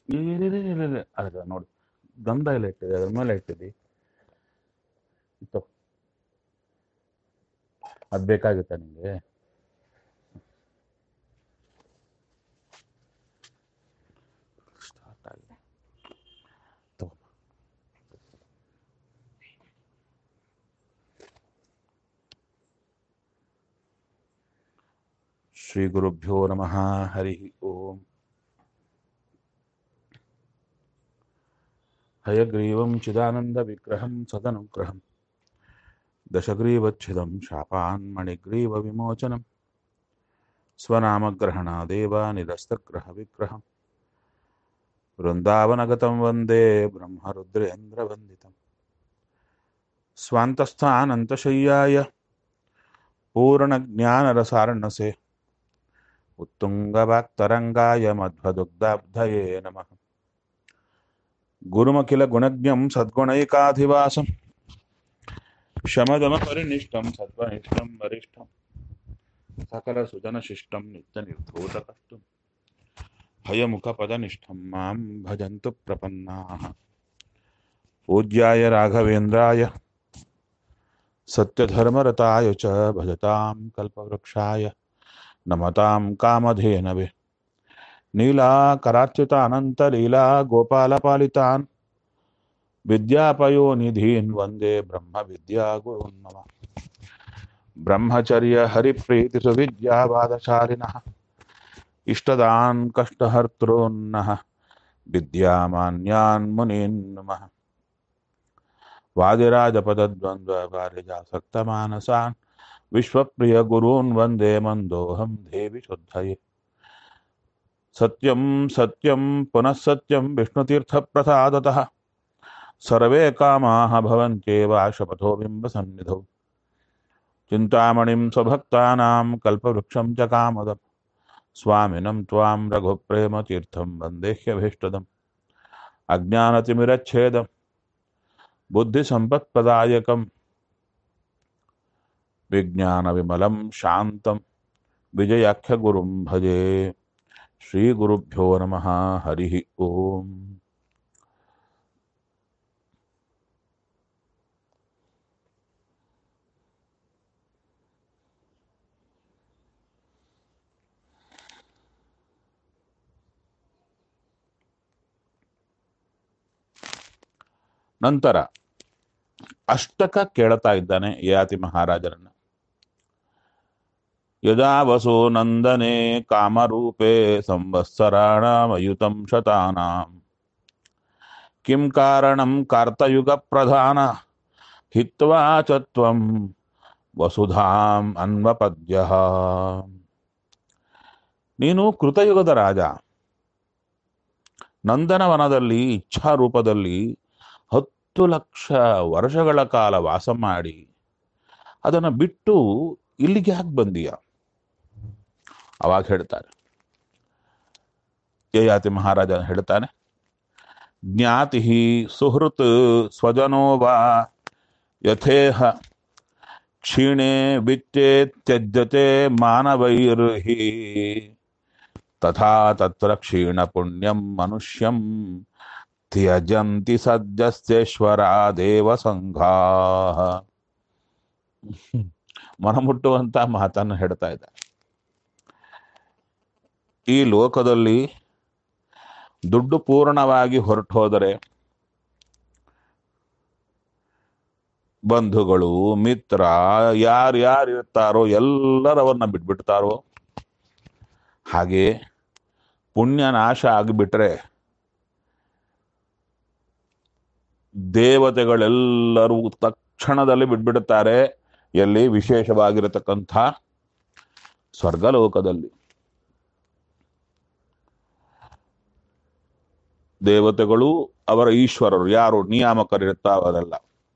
ಇಲ್ಲ ಅದ್ರ ನೋಡಿ, ಗಂಧ ಎಲ್ಲ ಇಟ್ಟಿದೆ, ಅದ್ರ ಮೇಲೆ ಇಟ್ಟಿದ್ದಿ. ಇತ್ತು, ಅದು ಬೇಕಾಗುತ್ತಾ ನಿಮಗೆ? ಸ್ಟಾರ್ಟ್ ಆಗಿದೆ. ತಗೋ. ಶ್ರೀ ಗುರುಭ್ಯೋ ನಮಃ. ಹರಿ ಓಂ. ಹಯಗ್ರೀವಂ ಚಿದಾನಂದ ವಿಗ್ರಹಂ ಸದನುಗ್ರಹಂ ದಶಗ್ರೀವಚ್ಛಿದಂ ಶಾಪಾನ್ ಮಣಿಗ್ರೀವ ವಿಮೋಚನಂ ಸ್ವನಾಮಗ್ರಹಣಾದೇವ ನಿರಸ್ತಗ್ರಹ ವಿಗ್ರಹಂ ವೃಂದಾವನಗತಂ ವಂದೇ ಬ್ರಹ್ಮರುದ್ರೇಂದ್ರವಂದಿತಂ ಸ್ವಾಂತಸ್ಥಾನಂತಶಯ್ಯಾಯ ಪೂರ್ಣಜ್ಞಾನರಸಾರ್ಣಸೆ ಉತ್ತುಂಗವಾಕ್ತರಂಗಾಯ ಮಧ್ವದುಗ್ಧಾಬ್ಧಯೇ ನಮಃ. ಗುರುಮಖಿಲ ಗುಣಜ್ಞಂ ಸದ್ಗುಣೈಕಾಧಿವಾಸಂ ಶಮದಮಪರಿನಿಷ್ಠಂ ಸತ್ವನಿಷ್ಠಂ ವರಿಷ್ಠಂ ಸಕಲ ಸುಜನಶಿಷ್ಟಂ ನಿತ್ಯ ನಿರ್ಧೂತಕಷ್ಟಂ ಹಯಮುಖಪದನಿಷ್ಠಂ ಮಾಂ ಭಜಂತು ಪ್ರಪನ್ನಾಃ. ಪೂಜ್ಯಾಯ ರಾಘವೇಂದ್ರಾಯ ಸತ್ಯಧರ್ಮರತಾಯ ಚ ಭಜತಾಂ ಕಲ್ಪವೃಕ್ಷಾಯ ನಮತಾಂ ಕಾಮಧೇನವೇ. ನೀಲಾಕರಾಚ್ಯುತಾನಂತಲೀಲಾ ಗೋಪಾಲಪಾಲಿತಾನ್ ವಿದ್ಯಾಪಯೋನಿಧೀನ್ ವಂದೇ ಬ್ರಹ್ಮವಿದ್ಯಾಗುರುನ್ ಮಮ. ಬ್ರಹ್ಮಚರ್ಯ ಹರಿಪ್ರೀತಿ ಸುವಿದ್ಯಾವಾದಶಾಲಿನಃ ಇಷ್ಟದಾನ್ ಕಷ್ಟಹರ್ತॄನ್ನಃ ವಿದ್ಯಾಮಾನ್ಯಾನ್ ಮುನೀನ್ ನಮಃ. ವಾದಿರಾಜಪದದ್ವಂದ್ವ ವಾರಿಜಾಸಕ್ತಮಾನಸಾನ್ ವಿಶ್ವಪ್ರಿಯ ಗುರೂನ್ ವಂದೇ ಮಂದೋಹಂ ದೇವಿ ಶುದ್ಧಯೇ. ಸತ್ಯಂ ಸತ್ಯಂ ಪುನಃ ಸತ್ಯಂ ವಿಷ್ಣುತೀರ್ಥಪ್ರಸಾದತಃ ಸರ್ವೇ ಕಾಮಾಃ ಭವಂತ್ಯೇವ ಶಪಥೋ ಬಿಂಬಸನ್ನಿಧೌ. ಚಿಂತಾಮಣಿಂ ಸ್ವಭಕ್ತಾನಾಂ ಕಲ್ಪವೃಕ್ಷಂ ಚ ಕಾಮದಂ ಸ್ವಾಮಿನಂ ತ್ವಾಂ ರಘುಪ್ರೇಮತೀರ್ಥಂ ವಂದೇಹ್ಯಭೀಷ್ಟದಂ. ಅಜ್ಞಾನತಿಮಿರಚ್ಛೇದಂ ಬುದ್ಧಿಸಂಪತ್ಪ್ರದಾಯಕಂ ವಿಜ್ಞಾನವಿಮಲಂ ಶಾಂತಂ ವಿಜಯಾಖ್ಯಗುರುಂ ಭಜೆ. ಶ್ರೀಗುರುಭ್ಯೋ ನಮಃ. ಹರಿ ಓಂ. ನಂತರ ಅಷ್ಟಕ ಕೇಳ್ತಾ ಇದ್ದಾನೆ ಯಯಾತಿ ಮಹಾರಾಜರನ್ನ. ಯದಾ ವಸೋ ನಂದನೆ ಕಾಮರೂಪೇ ಸಂವತ್ಸರಾಣಾಮಯುತಂ ಶತಾನಾಂ ಕಿಂ ಕಾರಣಂ ಕಾರ್ತಯುಗ ಪ್ರಧಾನ ಹಿತ್ವಾ ಚ ತ್ವಂ ವಸುಧಾಂ ಅನ್ವಪದ್ಯಃ. ನೀನು ಕೃತಯುಗದ ರಾಜ, ನಂದನವನದಲ್ಲಿ ಇಚ್ಛಾರೂಪದಲ್ಲಿ 10 ಲಕ್ಷ ವರ್ಷಗಳ ಕಾಲ ವಾಸ ಮಾಡಿ ಅದನ್ನು ಬಿಟ್ಟು ಇಲ್ಲಿಗೆ ಯಾಕೆ ಬಂದೀಯ? ಅವಾಗ ಹೇಳ್ತಾರೆ, ಯಯಾತಿ ಮಹಾರಾಜ ಹೇಳ್ತಾನೆ, ಜ್ಞಾತಿ ಸುಹೃತ್ ಸ್ವಜನೋ ವಾ ಯಥೇಹ ಕ್ಷೀಣೆ ವಿತ್ತೇ ತ್ಯಜ್ಯತೆ ಮಾನವೈರ್ಹಿ ತಥಾ ತತ್ರ ಕ್ಷೀಣ ಪುಣ್ಯಂ ಮನುಷ್ಯಂ ತ್ಯಜಂತಿ ಸದ್ಯಸ್ಯೇಶ್ವರ ದೇವ ಸಂಘಾ. ಮನಮುಟ್ಟುವಂತ ಮಾತನ್ನು ಹೇಳ್ತಾ ಇದ್ದಾರೆ. ಈ ಲೋಕದಲ್ಲಿ ದುಡ್ಡು ಪೂರ್ಣವಾಗಿ ಹೊರಟು ಹೋದರೆ ಬಂಧುಗಳು ಮಿತ್ರ ಯಾರ್ಯಾರು ಇರ್ತಾರೋ ಎಲ್ಲರವನ್ನ ಬಿಟ್ಬಿಡ್ತಾರೋ, ಹಾಗೆ ಪುಣ್ಯ ನಾಶ ಆಗಿಬಿಟ್ರೆ ದೇವತೆಗಳೆಲ್ಲರೂ ತಕ್ಷಣದಲ್ಲಿ ಬಿಟ್ಬಿಡುತ್ತಾರೆ. ಎಲ್ಲಿ? ವಿಶೇಷವಾಗಿರತಕ್ಕಂಥ ಸ್ವರ್ಗಲೋಕದಲ್ಲಿ. ದೇವತೆಗಳು ಅವರ ಈಶ್ವರರು ಯಾರು ನಿಯಾಮಕರಿರ್ತಾವರೆಲ್ಲ.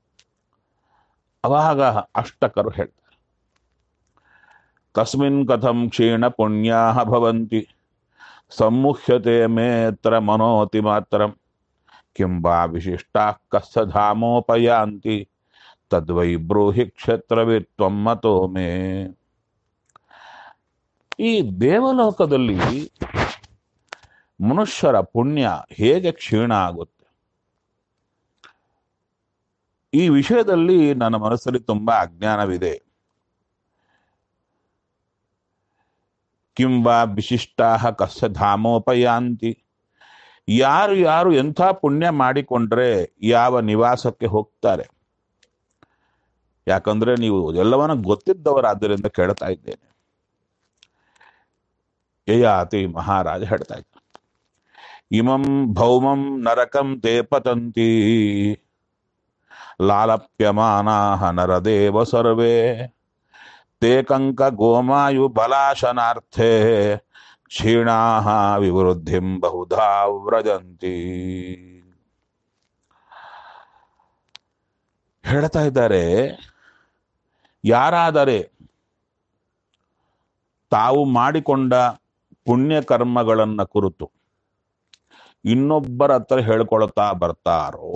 ಅವಾಗ ಅಷ್ಟಕರು ಹೇಳ್ತಾರೆ, ತಸ್ಮಿನ್ ಕಥಂ ಕ್ಷೀಣ ಪುಣ್ಯಾಃ ಭವಂತಿ ಸಮ್ಮುಹ್ಯತೆ ಮೇತ್ರ ಮನೋತಿ ಮಾತ್ರಂ ಕಿಂ ವಾ ವಿಶಿಷ್ಟಾಃ ಕಸ್ಯ ಧಾಮೋಪಯಾಂತಿ ತದ್ವೈ ಬ್ರೂಹಿ ಕ್ಷೇತ್ರವಿತ್ವಂ ಮತೋ ಮೇ. ಈ ದೇವಲೋಕದಲ್ಲಿ ಮನುಷ್ಯರ ಪುಣ್ಯ ಹೇಗೆ ಕ್ಷೀಣ ಆಗುತ್ತೆ ಈ ವಿಷಯದಲ್ಲಿ ನನ್ನ ಮನಸ್ಸಲ್ಲಿ ತುಂಬಾ ಅಜ್ಞಾನವಿದೆ. ಕಿಂವಾ ವಿಶಿಷ್ಟಾ ಕಸ್ಯ ಧಾಮೋಪಯಾಂತಿ, ಯಾರು ಯಾರು ಎಂಥ ಪುಣ್ಯ ಮಾಡಿಕೊಂಡ್ರೆ ಯಾವ ನಿವಾಸಕ್ಕೆ ಹೋಗ್ತಾರೆ? ಯಾಕಂದ್ರೆ ನೀವು ಎಲ್ಲವನ್ನ ಗೊತ್ತಿದ್ದವರಾದ್ದರಿಂದ ಕೇಳ್ತಾ ಇದ್ದೇನೆ. ಯಯಾತಿ ಮಹಾರಾಜ ಹೇಳ್ತಾ ಇದ್ದ, ಇಮಂ ಭೌಮಂ ನರಕಂ ತೇ ಪತಂತಿ ಲಾಲಪ್ಯಮಾನಾಹ ನರದೇವ ಸರ್ವೇ ತೇ ಕಂಕ ಗೋಮಾಯು ಬಲಾಶನಾರ್ಥೇ ಕ್ಷೀಣಾಹ ವಿವೃದ್ಧಿಂ ಬಹುಧಾ ವ್ರಜಂತಿ. ಹೇಳ್ತಾ ಇದ್ದಾರೆ, ಯಾರಾದರೆ ತಾವು ಮಾಡಿಕೊಂಡ ಪುಣ್ಯ ಕರ್ಮಗಳನ್ನ ಕುರಿತು ಇನ್ನೊಬ್ಬರ ಹತ್ರ ಹೇಳ್ಕೊಳ್ತಾ ಬರ್ತಾರೋ,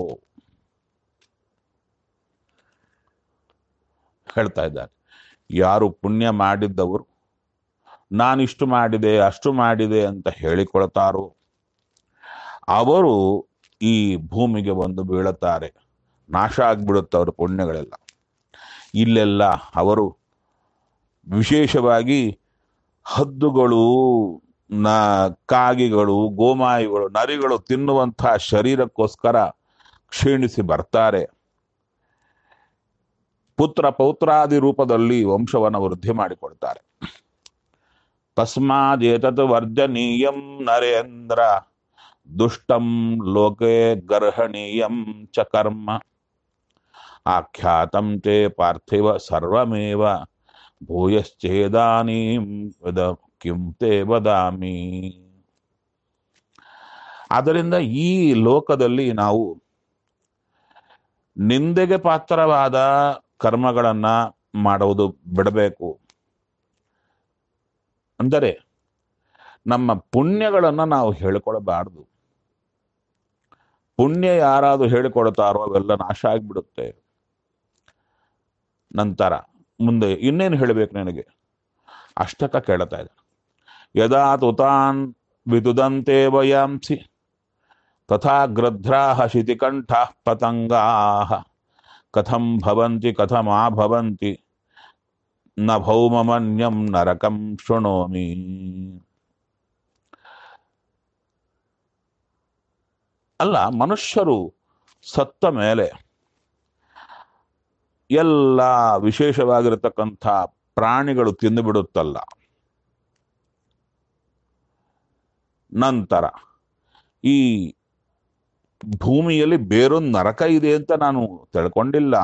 ಹೇಳ್ತಾ ಇದ್ದಾರೆ, ಯಾರು ಪುಣ್ಯ ಮಾಡಿದ್ದವರು ನಾನಿಷ್ಟು ಮಾಡಿದೆ ಅಷ್ಟು ಮಾಡಿದೆ ಅಂತ ಹೇಳಿಕೊಳ್ತಾರೋ ಅವರು ಈ ಭೂಮಿಗೆ ಬಂದು ಬೀಳುತ್ತಾರೆ. ನಾಶ ಆಗ್ಬಿಡುತ್ತೆ ಅವರ ಪುಣ್ಯಗಳೆಲ್ಲ. ಇಲ್ಲೆಲ್ಲ ಅವರು ವಿಶೇಷವಾಗಿ ಹದ್ದುಗಳು, ಕಾಗಿಗಳು, ಗೋಮಾಯಿಗಳು, ನರಿಗಳು ತಿನ್ನುವಂತಹ ಶರೀರಕ್ಕೋಸ್ಕರ ಕ್ಷೀಣಿಸಿ ಬರ್ತಾರೆ. ಪುತ್ರ ಪೌತ್ರಾದಿ ರೂಪದಲ್ಲಿ ವಂಶವನ್ನು ವೃದ್ಧಿ ಮಾಡಿಕೊಡ್ತಾರೆ. ತಸ್ಮಾದೇತತ್ ವರ್ಜನೀಯಂ ನರೇಂದ್ರ ದುಷ್ಟಂ ಲೋಕೆ ಗರ್ಹಣೀಯಂ ಚ ಕರ್ಮ ಆಖ್ಯಾತಂ ತೇ ಪಾರ್ಥಿವ ಸರ್ವಮೇವ ಭೂಯಶ್ಚೇದಾನೀಂ ಕಿಂ ತೇ ವದಾಮಿ. ಆದ್ದರಿಂದ ಈ ಲೋಕದಲ್ಲಿ ನಾವು ನಿಂದೆಗೆ ಪಾತ್ರವಾದ ಕರ್ಮಗಳನ್ನ ಮಾಡುವುದು ಬಿಡಬೇಕು. ಅಂದರೆ ನಮ್ಮ ಪುಣ್ಯಗಳನ್ನ ನಾವು ಹೇಳಿಕೊಡಬಾರ್ದು. ಪುಣ್ಯ ಯಾರಾದ್ರೂ ಹೇಳಿಕೊಡ್ತಾರೋ ಅವೆಲ್ಲ ನಾಶ ಆಗ್ಬಿಡುತ್ತೆ. ನಂತರ ಮುಂದೆ ಇನ್ನೇನು ಹೇಳಬೇಕು ನಿನಗೆ? ಅಷ್ಟಕ ಕೇಳ್ತಾ ಇದೆ. ಯದಾ ತುತಾನ್ ವಿದುದಂತೆ ವಯಾಂಸಿ ತಥಾ ಗೃಧ್ರಾಹ ಶಿತಿಕಂಠಾಃ ಪತಂಗಾಃ ಕಥಂ ಭವಂತಿ ಕಥಮಾ ಭವಂತಿ ನ ಭೌಮಮನ್ಯಂ ನರಕಂ ಶೃಣೋಮಿ. ಅಲ್ಲ, ಮನುಷ್ಯರು ಸತ್ತ ಮೇಲೆ ಎಲ್ಲ ವಿಶೇಷವಾಗಿರತಕ್ಕಂಥ ಪ್ರಾಣಿಗಳು ತಿಂದು ಬಿಡುತ್ತಲ್ಲ. ನಂತರ ಈ ಭೂಮಿಯಲ್ಲಿ ಬೇರೊಂದು ನರಕ ಇದೆ ಅಂತ ನಾನು ತಿಳ್ಕೊಂಡಿಲ್ಲ.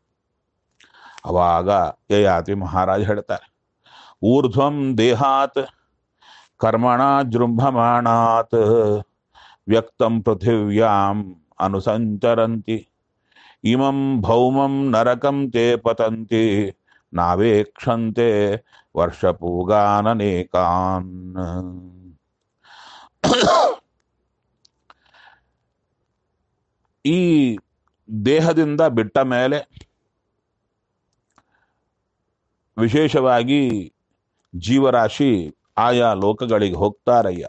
ಅವಾಗ ಯಯಾತಿ ಮಹಾರಾಜ ಹೇಳ್ತಾರೆ, ಊರ್ಧ್ವಂ ದೇಹಾತ್ ಕರ್ಮಣ ಜೃಂಭಮಾಣಾತ್ ವ್ಯಕ್ತಂ ಪೃಥಿವ್ಯಾಂ ಅನುಸಂಚರಂತಿ ಇಮಂ ಭೌಮಂ ನರಕಂ ತೇ ಪತಂತಿ ನಾವೇಕ್ಷಂತೆ ವರ್ಷಪೂಗಾನನೇಕಾನ್. ಈ ದೇಹದಿಂದ ಬಿಟ್ಟ ಮೇಲೆ ವಿಶೇಷವಾಗಿ ಜೀವರಾಶಿ ಆಯಾ ಲೋಕಗಳಿಗೆ ಹೋಗ್ತಾರಯ್ಯ.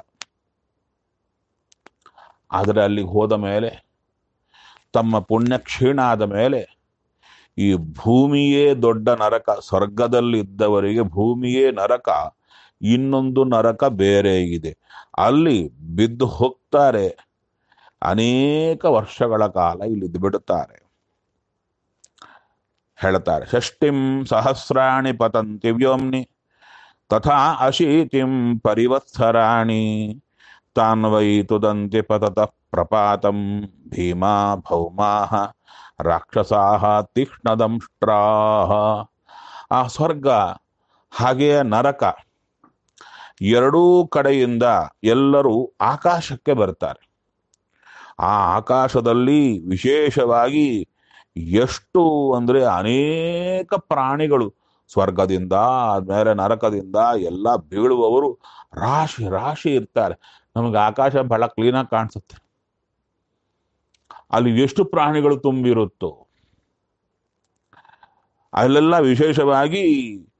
ಆದರೆ ಅಲ್ಲಿಗೆ ಹೋದ ಮೇಲೆ ತಮ್ಮ ಪುಣ್ಯ ಕ್ಷೀಣ ಆದ ಮೇಲೆ ಈ ಭೂಮಿಯೇ ದೊಡ್ಡ ನರಕ. ಸ್ವರ್ಗದಲ್ಲಿದ್ದವರಿಗೆ ಭೂಮಿಯೇ ನರಕ, ಇನ್ನೊಂದು ನರಕ ಬೇರೆ ಇದೆ. ಅಲ್ಲಿ ಬಿದ್ದು ಹೋಗ್ತಾರೆ. ಅನೇಕ ವರ್ಷಗಳ ಕಾಲ ಇಲ್ಲಿದ್ದು ಬಿಡುತ್ತಾರೆ. ಹೇಳ್ತಾರೆ, ಷಷ್ಟಿಂ ಸಹಸ್ರಾಣಿ ಪತಂತಿ ವ್ಯೋಮ್ನಿ ತಥಾ ಅಶೀತಿಂ ಪರಿವತ್ಸರಾಣಿ ತಾನ್ವೈ ತುದಂತಿ ಪತತಃ ಪ್ರಪಾತಂ ಭೀಮಾ ಭೌಮಾಹ ರಾಕ್ಷಸಾಹ ತೀಕ್ಷ್ಣದಂಷ್ಟ್ರಾಹ. ಆ ಸ್ವರ್ಗ ಹಾಗೆಯೇ ನರಕ ಎರಡೂ ಕಡೆಯಿಂದ ಎಲ್ಲರೂ ಆಕಾಶಕ್ಕೆ ಬರ್ತಾರೆ. ಆ ಆಕಾಶದಲ್ಲಿ ವಿಶೇಷವಾಗಿ ಎಷ್ಟು ಅಂದ್ರೆ ಅನೇಕ ಪ್ರಾಣಿಗಳು ಸ್ವರ್ಗದಿಂದ ಆದ್ಮೇಲೆ ನರಕದಿಂದ ಎಲ್ಲ ಬೀಳುವವರು ರಾಶಿ ರಾಶಿ ಇರ್ತಾರೆ. ನಮಗೆ ಆಕಾಶ ಬಹಳ ಕ್ಲೀನಾಗಿ ಕಾಣಿಸುತ್ತೆ. ಅಲ್ಲಿ ಎಷ್ಟು ಪ್ರಾಣಿಗಳು ತುಂಬಿರುತ್ತೋ ಅಲ್ಲೆಲ್ಲ ವಿಶೇಷವಾಗಿ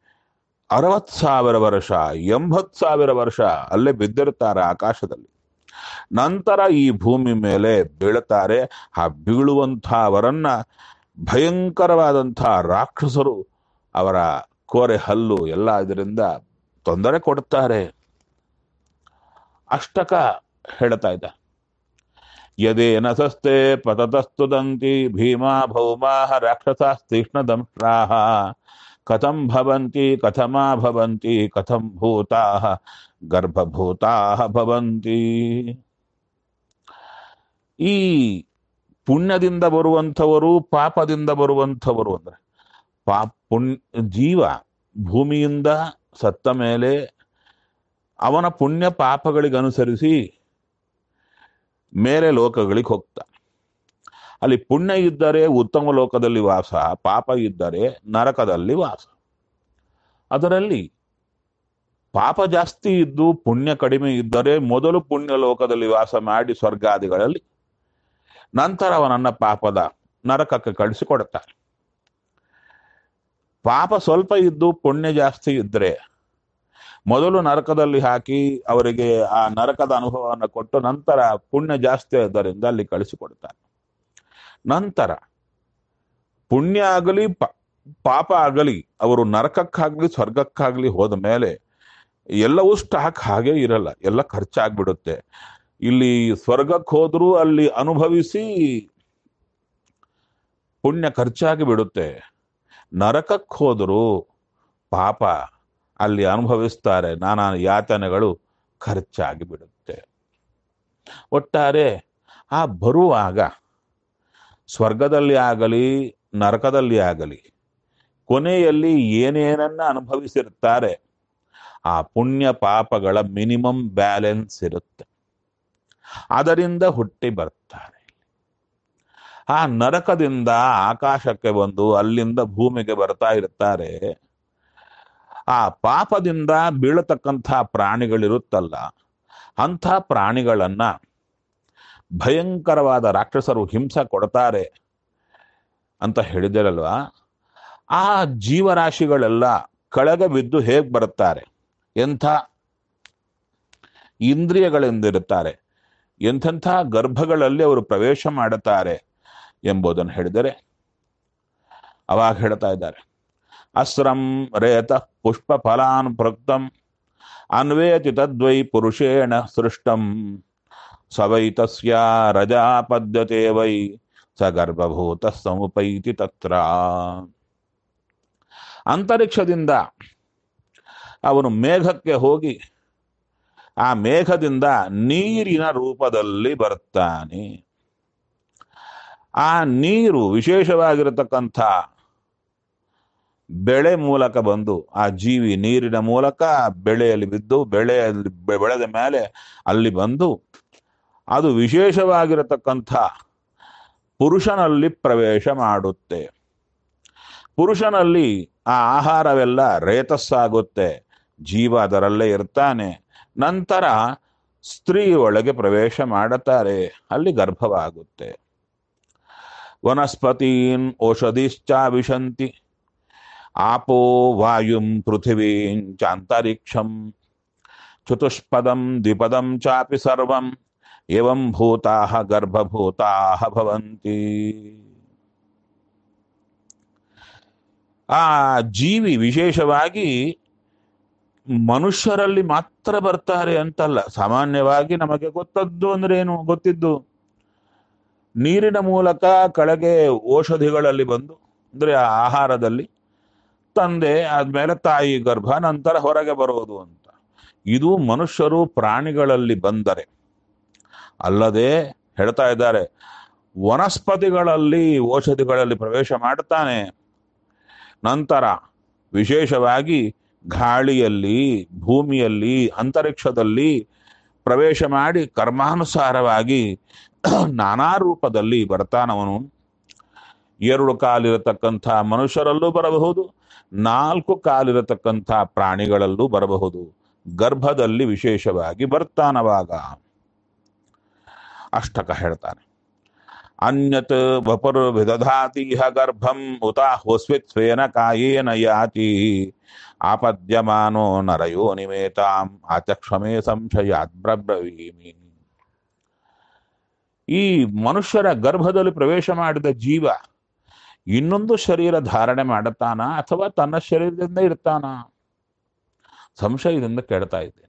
60,000 ವರ್ಷ 80,000 ವರ್ಷ ಅಲ್ಲೇ ಬಿದ್ದಿರ್ತಾರೆ ಆಕಾಶದಲ್ಲಿ. ನಂತರ ಈ ಭೂಮಿ ಮೇಲೆ ಬೀಳುತ್ತಾರೆ. ಆ ಬೀಳುವಂಥವರನ್ನ ಭಯಂಕರವಾದಂಥ ರಾಕ್ಷಸರು ಅವರ ಕೋರೆ ಹಲ್ಲು ಎಲ್ಲ ಇದರಿಂದ ತೊಂದರೆ ಕೊಡುತ್ತಾರೆ. ಅಷ್ಟಕ ಹೇಳ್ತಾ ಇದ್ದ, ಯದೇನ ಸಸ್ತೆ ಪತತಸ್ತುದಂತಿ ಭೀಮಾ ಭೌಮಾಹ ರಾಕ್ಷಸಾಸ್ತೀಕ್ಷ್ಣದಂಷ್ಟ್ರಾಹ ಕಥಂ ಭವಂತಿ ಕಥಮಾ ಭವಂತಿ ಕಥಂ ಭೂತಾಃ ಗರ್ಭಭೂತಾಃ ಭವಂತಿ. ಈ ಪುಣ್ಯದಿಂದ ಬರುವಂಥವರು ಪಾಪದಿಂದ ಬರುವಂಥವರು ಅಂದ್ರೆ ಜೀವ ಭೂಮಿಯಿಂದ ಸತ್ತ ಮೇಲೆ ಅವನ ಪುಣ್ಯ ಪಾಪಗಳಿಗನುಸರಿಸಿ ಮೇಲೆ ಲೋಕಗಳಿಗೆ ಹೋಗ್ತಾನೆ. ಅಲ್ಲಿ ಪುಣ್ಯ ಇದ್ದರೆ ಉತ್ತಮ ಲೋಕದಲ್ಲಿ ವಾಸ, ಪಾಪ ಇದ್ದರೆ ನರಕದಲ್ಲಿ ವಾಸ. ಅದರಲ್ಲಿ ಪಾಪ ಜಾಸ್ತಿ ಇದ್ದು ಪುಣ್ಯ ಕಡಿಮೆ ಇದ್ದರೆ ಮೊದಲು ಪುಣ್ಯ ಲೋಕದಲ್ಲಿ ವಾಸ ಮಾಡಿ ಸ್ವರ್ಗಾದಿಗಳಲ್ಲಿ, ನಂತರ ಅವನನ್ನ ಪಾಪದ ನರಕಕ್ಕೆ ಕಳಿಸಿಕೊಡುತ್ತಾನೆ. ಪಾಪ ಸ್ವಲ್ಪ ಇದ್ದು ಪುಣ್ಯ ಜಾಸ್ತಿ ಇದ್ರೆ ಮೊದಲು ನರಕದಲ್ಲಿ ಹಾಕಿ ಅವರಿಗೆ ಆ ನರಕದ ಅನುಭವವನ್ನು ಕೊಟ್ಟು ನಂತರ ಪುಣ್ಯ ಜಾಸ್ತಿ ಆದ್ದರಿಂದ ಅಲ್ಲಿ ಕಳಿಸಿಕೊಡ್ತಾನೆ. ನಂತರ ಪುಣ್ಯ ಆಗಲಿ ಪಾಪ ಆಗಲಿ ಅವರು ನರಕಕ್ಕಾಗ್ಲಿ ಸ್ವರ್ಗಕ್ಕಾಗ್ಲಿ ಹೋದ ಮೇಲೆ ಎಲ್ಲವೂ ಸ್ಟಾಕ್ ಹಾಗೆ ಇರಲ್ಲ, ಎಲ್ಲ ಖರ್ಚಾಗ್ಬಿಡುತ್ತೆ. ಇಲ್ಲಿ ಸ್ವರ್ಗಕ್ಕೆ ಹೋದ್ರೂ ಅಲ್ಲಿ ಅನುಭವಿಸಿ ಪುಣ್ಯ ಖರ್ಚಾಗಿ ಬಿಡುತ್ತೆ. ನರಕಕ್ಕೆ ಹೋದರೂ ಪಾಪ ಅಲ್ಲಿ ಅನುಭವಿಸ್ತಾರೆ, ನಾನಾ ಯಾತನೆಗಳು ಖರ್ಚಾಗಿ ಬಿಡುತ್ತೆ. ಒಟ್ಟಾರೆ ಆ ಬರುವಾಗ ಸ್ವರ್ಗದಲ್ಲಿ ಆಗಲಿ ನರಕದಲ್ಲಿ ಆಗಲಿ ಕೊನೆಯಲ್ಲಿ ಏನೇನನ್ನ ಅನುಭವಿಸಿರ್ತಾರೆ ಆ ಪುಣ್ಯ ಪಾಪಗಳ ಮಿನಿಮಮ್ ಬ್ಯಾಲೆನ್ಸ್ ಇರುತ್ತೆ. ಅದರಿಂದ ಹುಟ್ಟಿ ಬರ್ತಾರೆ. ಆ ನರಕದಿಂದ ಆಕಾಶಕ್ಕೆ ಬಂದು ಅಲ್ಲಿಂದ ಭೂಮಿಗೆ ಬರ್ತಾ ಇರ್ತಾರೆ. ಆ ಪಾಪದಿಂದ ಬೀಳತಕ್ಕಂಥ ಪ್ರಾಣಿಗಳಿರುತ್ತಲ್ಲ, ಅಂಥ ಪ್ರಾಣಿಗಳನ್ನ ಭಯಂಕರವಾದ ರಾಕ್ಷಸರು ಹಿಂಸೆ ಕೊಡ್ತಾರೆ ಅಂತ ಹೇಳಿದಿರಲ್ವಾ. ಆ ಜೀವರಾಶಿಗಳೆಲ್ಲ ಕೆಳಗೆ ಬಿದ್ದು ಹೇಗೆ ಬರುತ್ತಾರೆ, ಎಂಥ ಇಂದ್ರಿಯಗಳಿಂದಿರುತ್ತಾರೆ, ಎಂಥೆಂಥ ಗರ್ಭಗಳಲ್ಲಿ ಅವರು ಪ್ರವೇಶ ಮಾಡುತ್ತಾರೆ ಎಂಬುದನ್ನು ಹೇಳಿದರೆ ಅವಾಗ ಹೇಳ್ತಾ ಇದ್ದಾರೆ, ಅಸ್ರಂ ರೇತ ಪುಷ್ಪ ಫಲಾನ್ ಪ್ರಕ್ತಂ ಅನ್ವೇತಿ ತದ್ವೈ ಪುರುಷೇಣ ಸೃಷ್ಟಂ ಸವೈ ತಸ್ಯ ರಜಾ ಪದ್ಯತೆ ವೈ ಸ ಗರ್ಭಭೂತ ಸಮುಪೈತಿ ತತ್ರ. ಅಂತರಿಕ್ಷದಿಂದ ಅವನು ಮೇಘಕ್ಕೆ ಹೋಗಿ ಆ ಮೇಘದಿಂದ ನೀರಿನ ರೂಪದಲ್ಲಿ ಬರ್ತಾನೆ. ಆ ನೀರು ವಿಶೇಷವಾಗಿರತಕ್ಕಂಥ ಬೆಳೆ ಮೂಲಕ ಬಂದು ಆ ಜೀವಿ ನೀರಿನ ಮೂಲಕ ಬೆಳೆಯಲ್ಲಿ ಬಿದ್ದು ಬೆಳೆಯಲ್ಲಿ ಬೆಳೆದ ಮೇಲೆ ಅಲ್ಲಿ ಬಂದು ಅದು ವಿಶೇಷವಾಗಿರತಕ್ಕಂಥ ಪುರುಷನಲ್ಲಿ ಪ್ರವೇಶ ಮಾಡುತ್ತೆ. ಪುರುಷನಲ್ಲಿ ಆ ಆಹಾರವೆಲ್ಲ ರೇತಸ್ಸಾಗುತ್ತೆ, ಜೀವ ಅದರಲ್ಲೇ ಇರ್ತಾನೆ. ನಂತರ ಸ್ತ್ರೀ ಒಳಗೆ ಪ್ರವೇಶ ಮಾಡುತ್ತಾರೆ, ಅಲ್ಲಿ ಗರ್ಭವಾಗುತ್ತೆ. ವನಸ್ಪತೀನ್ ಓಷಧಿಶ್ಚಾವಿಶಂತಿ ಆಪೋ ವಾಯುಂ ಪೃಥಿವೀಂ ಚಾಂತರಿಕ್ಷಂ ಚತುಷ್ಪದಂ ದ್ವಿಪದಂ ಚಾಪಿ ಸರ್ವಂ ಏವಂ ಭೂತಾಃ ಗರ್ಭಭೂತಾಃ ಭವಂತಿ. ಆ ಜೀವಿ ವಿಶೇಷವಾಗಿ ಮನುಷ್ಯರಲ್ಲಿ ಮಾತ್ರ ಬರ್ತಾರೆ ಅಂತಲ್ಲ, ಸಾಮಾನ್ಯವಾಗಿ ನಮಗೆ ಗೊತ್ತದ್ದು ಅಂದ್ರೆ ಏನು, ಗೊತ್ತಿದ್ದು ನೀರಿನ ಮೂಲಕ ಕೆಳಗೆ ಔಷಧಿಗಳಲ್ಲಿ ಬಂದು ಅಂದ್ರೆ ಆಹಾರದಲ್ಲಿ ತಂದೆ ಆದ್ಮೇಲೆ ತಾಯಿ ಗರ್ಭ, ನಂತರ ಹೊರಗೆ ಬರೋದು ಅಂತ. ಇದು ಮನುಷ್ಯರು ಪ್ರಾಣಿಗಳಲ್ಲಿ ಬಂದರೆ ಅಲ್ಲದೆ ಹೇಳ್ತಾ ಇದ್ದಾರೆ, ವನಸ್ಪತಿಗಳಲ್ಲಿ ಔಷಧಿಗಳಲ್ಲಿ ಪ್ರವೇಶ ಮಾಡ್ತಾನೆ. ನಂತರ ವಿಶೇಷವಾಗಿ ಗಾಳಿಯಲ್ಲಿ, ಭೂಮಿಯಲ್ಲಿ, ಅಂತರಿಕ್ಷದಲ್ಲಿ ಪ್ರವೇಶ ಮಾಡಿ ಕರ್ಮಾನುಸಾರವಾಗಿ ನಾನಾ ರೂಪದಲ್ಲಿ ಬರ್ತಾನವನು. 2 ಕಾಲಿರತಕ್ಕಂಥ ಮನುಷ್ಯರಲ್ಲೂ ಬರಬಹುದು, 4 ಕಾಲಿರತಕ್ಕಂಥ ಪ್ರಾಣಿಗಳಲ್ಲೂ ಬರಬಹುದು. ಗರ್ಭದಲ್ಲಿ ವಿಶೇಷವಾಗಿ ಬರ್ತಾನವಾಗ. ಅಷ್ಟಕ ಹೇಳ್ತಾನೆ, ಅನ್ಯತ್ ವಪುರ್ ವಿದಧಾತಿ ಇಹ ಗರ್ಭಂ ಉತಾಹೋಸ್ವಿತ್ ಸ್ವೇನ ಕಾಯೇನ ಯಾತಿ ಆಪದ್ಯಮಾನೋ ನರಯೋ ನಿಮೇತಾಂ ಆಚಕ್ಷಮೇ ಸಂಶಯಾತ್ ಬ್ರಬ್ರವೀಮಿ. ಈ ಮನುಷ್ಯರ ಗರ್ಭದಲ್ಲಿ ಪ್ರವೇಶ ಮಾಡಿದ ಜೀವ ಇನ್ನೊಂದು ಶರೀರ ಧಾರಣೆ ಮಾಡುತ್ತಾನ ಅಥವಾ ತನ್ನ ಶರೀರದಿಂದ ಇರ್ತಾನ? ಸಂಶಯದಿಂದ ಕೇಳ್ತಾ ಇದ್ದೇನೆ.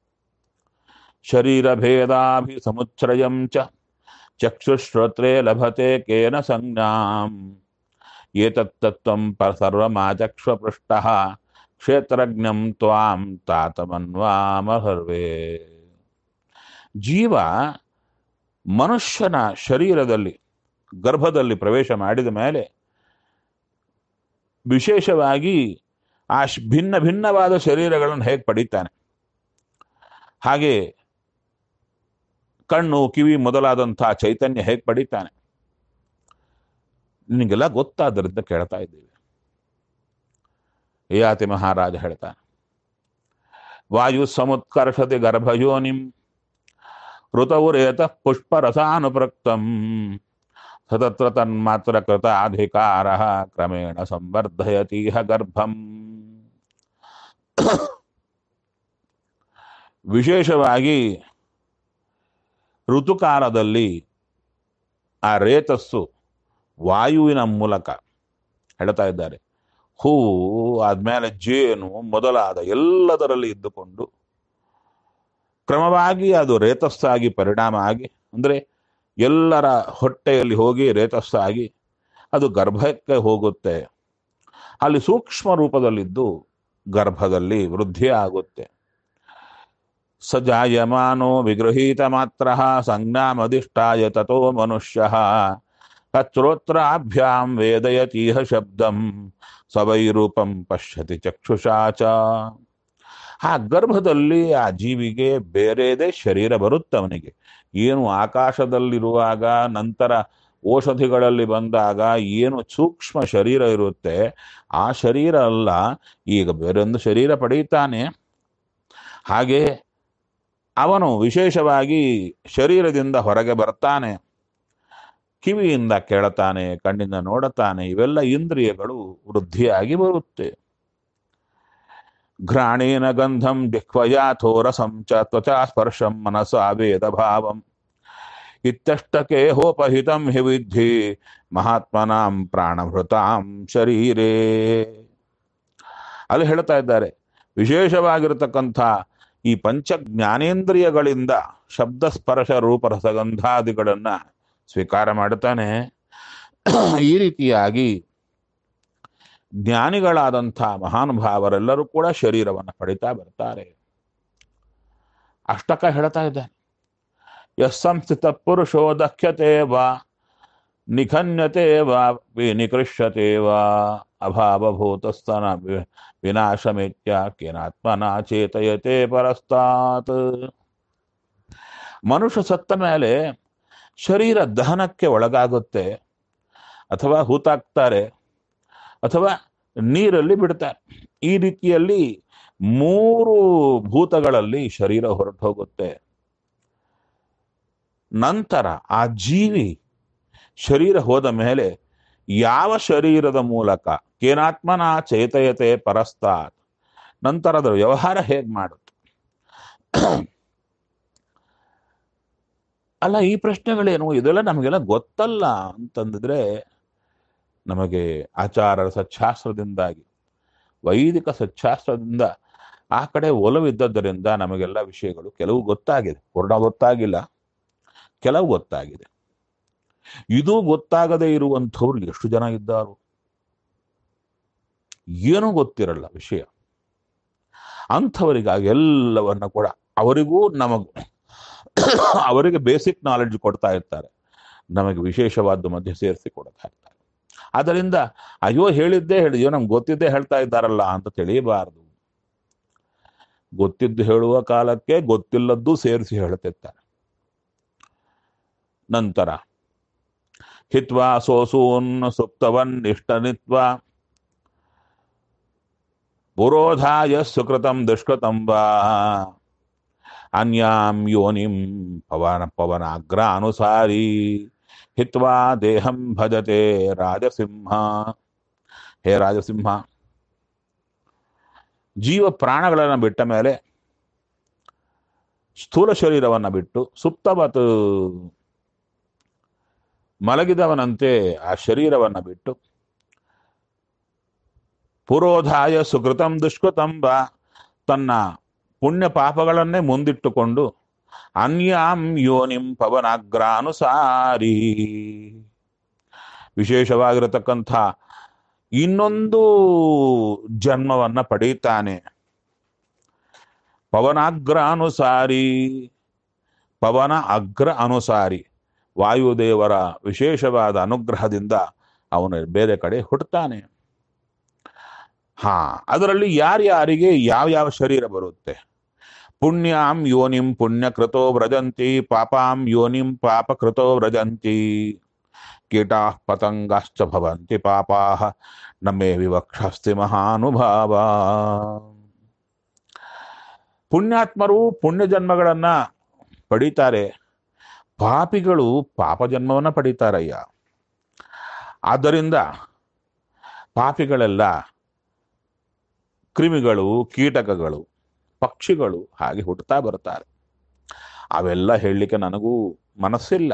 ಶರೀರ ಭೇದಾಭಿ ಸಮುಚ್ಛ್ರಯಂ ಚಕ್ಷುಶ್ರೋತ್ರೇ ಲಭತೆ ಕೇನ ಸಂಜ್ಞಾಂ ಏತತ್ತತ್ವಂ ಸರ್ವಮಾಚಕ್ಷ್ವ ಪೃಷ್ಟಃ ಕ್ಷೇತ್ರಜ್ಞಂ ತ್ವಾಂ ತಾತಮನ್ವಾಮಹರ್ವೇ. ಜೀವ ಮನುಷ್ಯನ ಶರೀರದಲ್ಲಿ ಗರ್ಭದಲ್ಲಿ ಪ್ರವೇಶ ಮಾಡಿದ ಮೇಲೆ ವಿಶೇಷವಾಗಿ ಆ ಭಿನ್ನ ಭಿನ್ನವಾದ ಶರೀರಗಳನ್ನು ಹೇಗೆ ಪಡೀತಾನೆ, ಹಾಗೆ ಕಣ್ಣು ಕಿವಿ ಮೊದಲಾದಂತಹ ಚೈತನ್ಯ ಹೇಗೆ ಪಡೀತಾನೆ, ನಿನಗೆಲ್ಲ ಗೊತ್ತಾದ್ರಿಂದ ಕೇಳ್ತಾ ಇದ್ದೀವಿ. ಯಯಾತಿ ಮಹಾರಾಜ ಹೇಳ್ತಾನೆ, ವಾಯು ಸಮುತ್ಕರ್ಷತೆ ಗರ್ಭಯೋನಿಂ ಋತೌರೇತ ಪುಷ್ಪರಸಾನುಪ್ರಕ್ತಂ ಸತತ್ರ ತನ್ಮಾತ್ರ ಕೃತ ಅಧಿಕಾರ ಕ್ರಮೇಣ ಸಂವರ್ಧಯತೀಹ ಗರ್ಭಂ. ವಿಶೇಷವಾಗಿ ಋತುಕಾಲದಲ್ಲಿ ಆ ರೇತಸ್ಸು ವಾಯುವಿನ ಮೂಲಕ ಹೇಳ್ತಾ ಇದ್ದಾರೆ. ಹೂವು ಆದ್ಮೇಲೆ ಜೇನು ಮೊದಲಾದ ಎಲ್ಲದರಲ್ಲಿ ಇದ್ದುಕೊಂಡು ಕ್ರಮವಾಗಿ ಅದು ರೇತಸ್ಸಾಗಿ ಪರಿಣಾಮ ಆಗಿ, ಅಂದರೆ ಎಲ್ಲರ ಹೊಟ್ಟೆಯಲ್ಲಿ ಹೋಗಿ ರೇತಸ್ಸಾಗಿ ಅದು ಗರ್ಭಕ್ಕೆ ಹೋಗುತ್ತೆ. ಅಲ್ಲಿ ಸೂಕ್ಷ್ಮ ರೂಪದಲ್ಲಿದ್ದು ಗರ್ಭದಲ್ಲಿ ವೃದ್ಧಿ ಆಗುತ್ತೆ. ಸಜಾಯಮಾನೋ ವಿಗೃಹೀತ ಮಾತ್ರ ಸಂಜ್ಞಾಮಧಿಷ್ಠಾಯ ತಥೋ ಮನುಷ್ಯ ತಚ್ಛ್ರೋತ್ರಾಭ್ಯಾಂ ವೇದಯತೀಹ ಶಬ್ದಂ ಸವೈ ರೂಪಂ ಪಶ್ಯತಿ ಚಕ್ಷುಷಾ ಚ. ಆ ಗರ್ಭದಲ್ಲಿ ಆ ಜೀವಿಗೆ ಬೇರೆದೇ ಶರೀರ ಬರುತ್ತೆ. ಅವನಿಗೆ ಏನು ಆಕಾಶದಲ್ಲಿರುವಾಗ ನಂತರ ಔಷಧಿಗಳಲ್ಲಿ ಬಂದಾಗ ಏನು ಸೂಕ್ಷ್ಮ ಶರೀರ ಇರುತ್ತೆ, ಆ ಶರೀರ ಅಲ್ಲ, ಈಗ ಬೇರೊಂದು ಶರೀರ ಪಡೆಯುತ್ತಾನೆ. ಹಾಗೆ ಅವನು ವಿಶೇಷವಾಗಿ ಶರೀರದಿಂದ ಹೊರಗೆ ಬರ್ತಾನೆ, ಕಿವಿಯಿಂದ ಕೇಳುತ್ತಾನೆ, ಕಣ್ಣಿಂದ ನೋಡುತ್ತಾನೆ. ಇವೆಲ್ಲ ಇಂದ್ರಿಯಗಳು ವೃದ್ಧಿಯಾಗಿ ಬರುತ್ತೆ. ಘ್ರಾಣೇನ ಗಂಧಂ ಜಿಹ್ವಯಾಥೋ ರಸಂ ಚ ತ್ವಚಾ ಸ್ಪರ್ಶಂ ಮನಸಾ ವೇದ ಭಾವಂ ಇತ್ಯಷ್ಟಕೆ ಹೋಪಹಿತಂ ಹಿ ವಿದ್ಧಿ ಮಹಾತ್ಮನಾಂ ಪ್ರಾಣಭೃತಾಂ ಶರೀರೇ. ಅಲ್ಲಿ ಹೇಳ್ತಾ ಇದ್ದಾರೆ, ವಿಶೇಷವಾಗಿರತಕ್ಕಂಥ ಈ ಪಂಚ ಜ್ಞಾನೇಂದ್ರಿಯಗಳಿಂದ ಶಬ್ದ ಸ್ಪರ್ಶ ರೂಪ ರಸಗಂಧಾದಿಗಳನ್ನ ಸ್ವೀಕಾರ ಮಾಡುತ್ತಾನೆ. ಈ ರೀತಿಯಾಗಿ ಜ್ಞಾನಿಗಳಾದಂಥ ಮಹಾನುಭಾವರೆಲ್ಲರೂ ಕೂಡ ಶರೀರವನ್ನು ಪಡಿತಾ ಬರ್ತಾರೆ. ಅಷ್ಟಕ ಹೇಳ್ತಾ ಇದ್ದಾನೆ, ಯಸ್ಸಂಸ್ಥಿತ ಪುರುಷೋ ದಖ್ಯತೆ ವಾ ನಿಖನ್ಯತೆ ವಾ ವಿನಿಕೃಷ್ಯತೆ ವಾ ಅಭಾವಭೂತಸ್ತನ ವಿನಾಶಮೇತ್ಯ ಕೇನಾತ್ಮನ ಚೇತಯತೆ ಪರಸ್ತಾತ್. ಮನುಷ್ಯ ಸತ್ತ ಮೇಲೆ ಶರೀರ ದಹನಕ್ಕೆ ಒಳಗಾಗುತ್ತೆ, ಅಥವಾ ಹೂತಾಕ್ತಾರೆ, ಅಥವಾ ನೀರಲ್ಲಿ ಬಿಡ್ತಾರೆ. ಈ ರೀತಿಯಲ್ಲಿ 3 ಭೂತಗಳಲ್ಲಿ ಶರೀರ ಹೊರಟು ಹೋಗುತ್ತೆ. ನಂತರ ಆ ಜೀವಿ ಶರೀರ ಹೋದ ಮೇಲೆ ಯಾವ ಶರೀರದ ಮೂಲಕ ಕೇನಾತ್ಮನ ಚೇತಯತೆ ಪರಸ್ತಾತ್, ನಂತರ ಅದರ ವ್ಯವಹಾರ ಹೇಗೆ ಮಾಡುತ್ತೆ? ಅಲ್ಲ, ಈ ಪ್ರಶ್ನೆಗಳೇನು, ಇದೆಲ್ಲ ನಮಗೆಲ್ಲ ಗೊತ್ತಲ್ಲ ಅಂತಂದಿದ್ರೆ, ನಮಗೆ ಆಚಾರ ಸಚ್ಚಾಸ್ತ್ರದಿಂದಾಗಿ ವೈದಿಕ ಸಚ್ಚಾಸ್ತ್ರದಿಂದ ಆ ಕಡೆ ಒಲವಿದ್ದದ್ದರಿಂದ ನಮಗೆಲ್ಲ ವಿಷಯಗಳು ಕೆಲವು ಗೊತ್ತಾಗಿದೆ, ಪೂರ್ಣ ಗೊತ್ತಾಗಿಲ್ಲ, ಕೆಲವು ಗೊತ್ತಾಗಿದೆ. ಇದು ಗೊತ್ತಾಗದೇ ಇರುವಂಥವ್ರು ಎಷ್ಟು ಜನ ಇದ್ದಾರು? ಏನೂ ಗೊತ್ತಿರಲ್ಲ ವಿಷಯ. ಅಂಥವರಿಗಾಗಿ ಎಲ್ಲವನ್ನ ಕೂಡ ಅವರಿಗೂ ನಮಗೂ ಅವರಿಗೆ ಬೇಸಿಕ್ ನಾಲೆಡ್ಜ್ ಕೊಡ್ತಾ ಇರ್ತಾರೆ, ನಮಗೆ ವಿಶೇಷವಾದ ಮಧ್ಯೆ ಸೇರಿಸಿ ಕೊಡ್ತಾ ಇರ್ತಾರೆ. ಆದ್ದರಿಂದ ಅಯ್ಯೋ ಹೇಳಿದ್ದೇ ಹೇಳಿದ್ಯೋ, ನಮ್ಗೆ ಗೊತ್ತಿದ್ದೇ ಹೇಳ್ತಾ ಇದ್ದಾರಲ್ಲ ಅಂತ ತಿಳಿಯಬಾರದು. ಗೊತ್ತಿದ್ದು ಹೇಳುವ ಕಾಲಕ್ಕೆ ಗೊತ್ತಿಲ್ಲದ್ದು ಸೇರಿಸಿ ಹೇಳ್ತಿರ್ತಾರೆ. ನಂತರ ಹಿತ್ವಾ ಸೋಸೂನ್ ಸುಪ್ತವನ್ ಇಷ್ಟನಿತ್ವ ಪುರೋಧಾಯ ಸುಕೃತಂ ದುಷ್ಕೃತಂ ವಾ ಅನ್ಯಾಂ ಯೋನಿಂ ಪವನಾಗ್ರಾನುಸಾರಿ ಹಿತ್ವಾ ದೇಹಂ ಭಜತೆ ರಾಜಸಿಂಹ. ಹೇ ರಾಜಸಿಂಹ, ಜೀವ ಪ್ರಾಣಗಳನ್ನು ಬಿಟ್ಟ ಮೇಲೆ ಸ್ಥೂಲ ಶರೀರವನ್ನು ಬಿಟ್ಟು ಸುಪ್ತವತ್ ಮಲಗಿದವನಂತೆ ಆ ಶರೀರವನ್ನು ಬಿಟ್ಟು ಪುರೋಧಾಯ ಸುಕೃತಂ ದುಷ್ಕೃತಂಬ ತನ್ನ ಪುಣ್ಯ ಪಾಪಗಳನ್ನೇ ಮುಂದಿಟ್ಟುಕೊಂಡು ಅನ್ಯಾಂ ಯೋನಿಂ ಪವನಾಗ್ರಾನುಸಾರಿ ವಿಶೇಷವಾಗಿರತಕ್ಕಂಥ ಇನ್ನೊಂದು ಜನ್ಮವನ್ನ ಪಡೀತಾನೆ. ಪವನಾಗ್ರ ಅನುಸಾರಿ, ಪವನ ಅಗ್ರ ಅನುಸಾರಿ, ವಾಯುದೇವರ ವಿಶೇಷವಾದ ಅನುಗ್ರಹದಿಂದ ಅವನು ಬೇರೆ ಕಡೆ ಹುಟ್ಟುತ್ತಾನೆ. ಅದರಲ್ಲಿ ಯಾರ್ಯಾರಿಗೆ ಯಾವ ಶರೀರ ಬರುತ್ತೆ? ಪುಣ್ಯಾಂ ಯೋನಿಂ ಪುಣ್ಯಕೃತೋ ವ್ರಜಂತಿ, ಪಾಪಾಂ ಯೋನಿಂ ಪಾಪಕೃತೋ ವ್ರಜಂತಿ, ಕೀಟಾ ಪತಂಗಾಶ್ಚ ಭವಂತಿ ಪಾಪಾಹ ನಮೇ ವಿವಕ್ಷಾಸ್ತಿ ಮಹಾನುಭಾವ. ಪುಣ್ಯಾತ್ಮರು ಪುಣ್ಯ ಜನ್ಮಗಳನ್ನ ಪಡೀತಾರೆ, ಪಾಪಿಗಳು ಪಾಪ ಜನ್ಮವನ್ನ ಪಡೀತಾರಯ್ಯ. ಆದ್ದರಿಂದ ಪಾಪಿಗಳೆಲ್ಲ ಕ್ರಿಮಿಗಳು, ಕೀಟಕಗಳು, ಪಕ್ಷಿಗಳು ಹಾಗೆ ಹುಟ್ಟುತ್ತಾ ಬರ್ತಾರೆ. ಅವೆಲ್ಲ ಹೇಳಲಿಕ್ಕೆ ನನಗೂ ಮನಸ್ಸಿಲ್ಲ.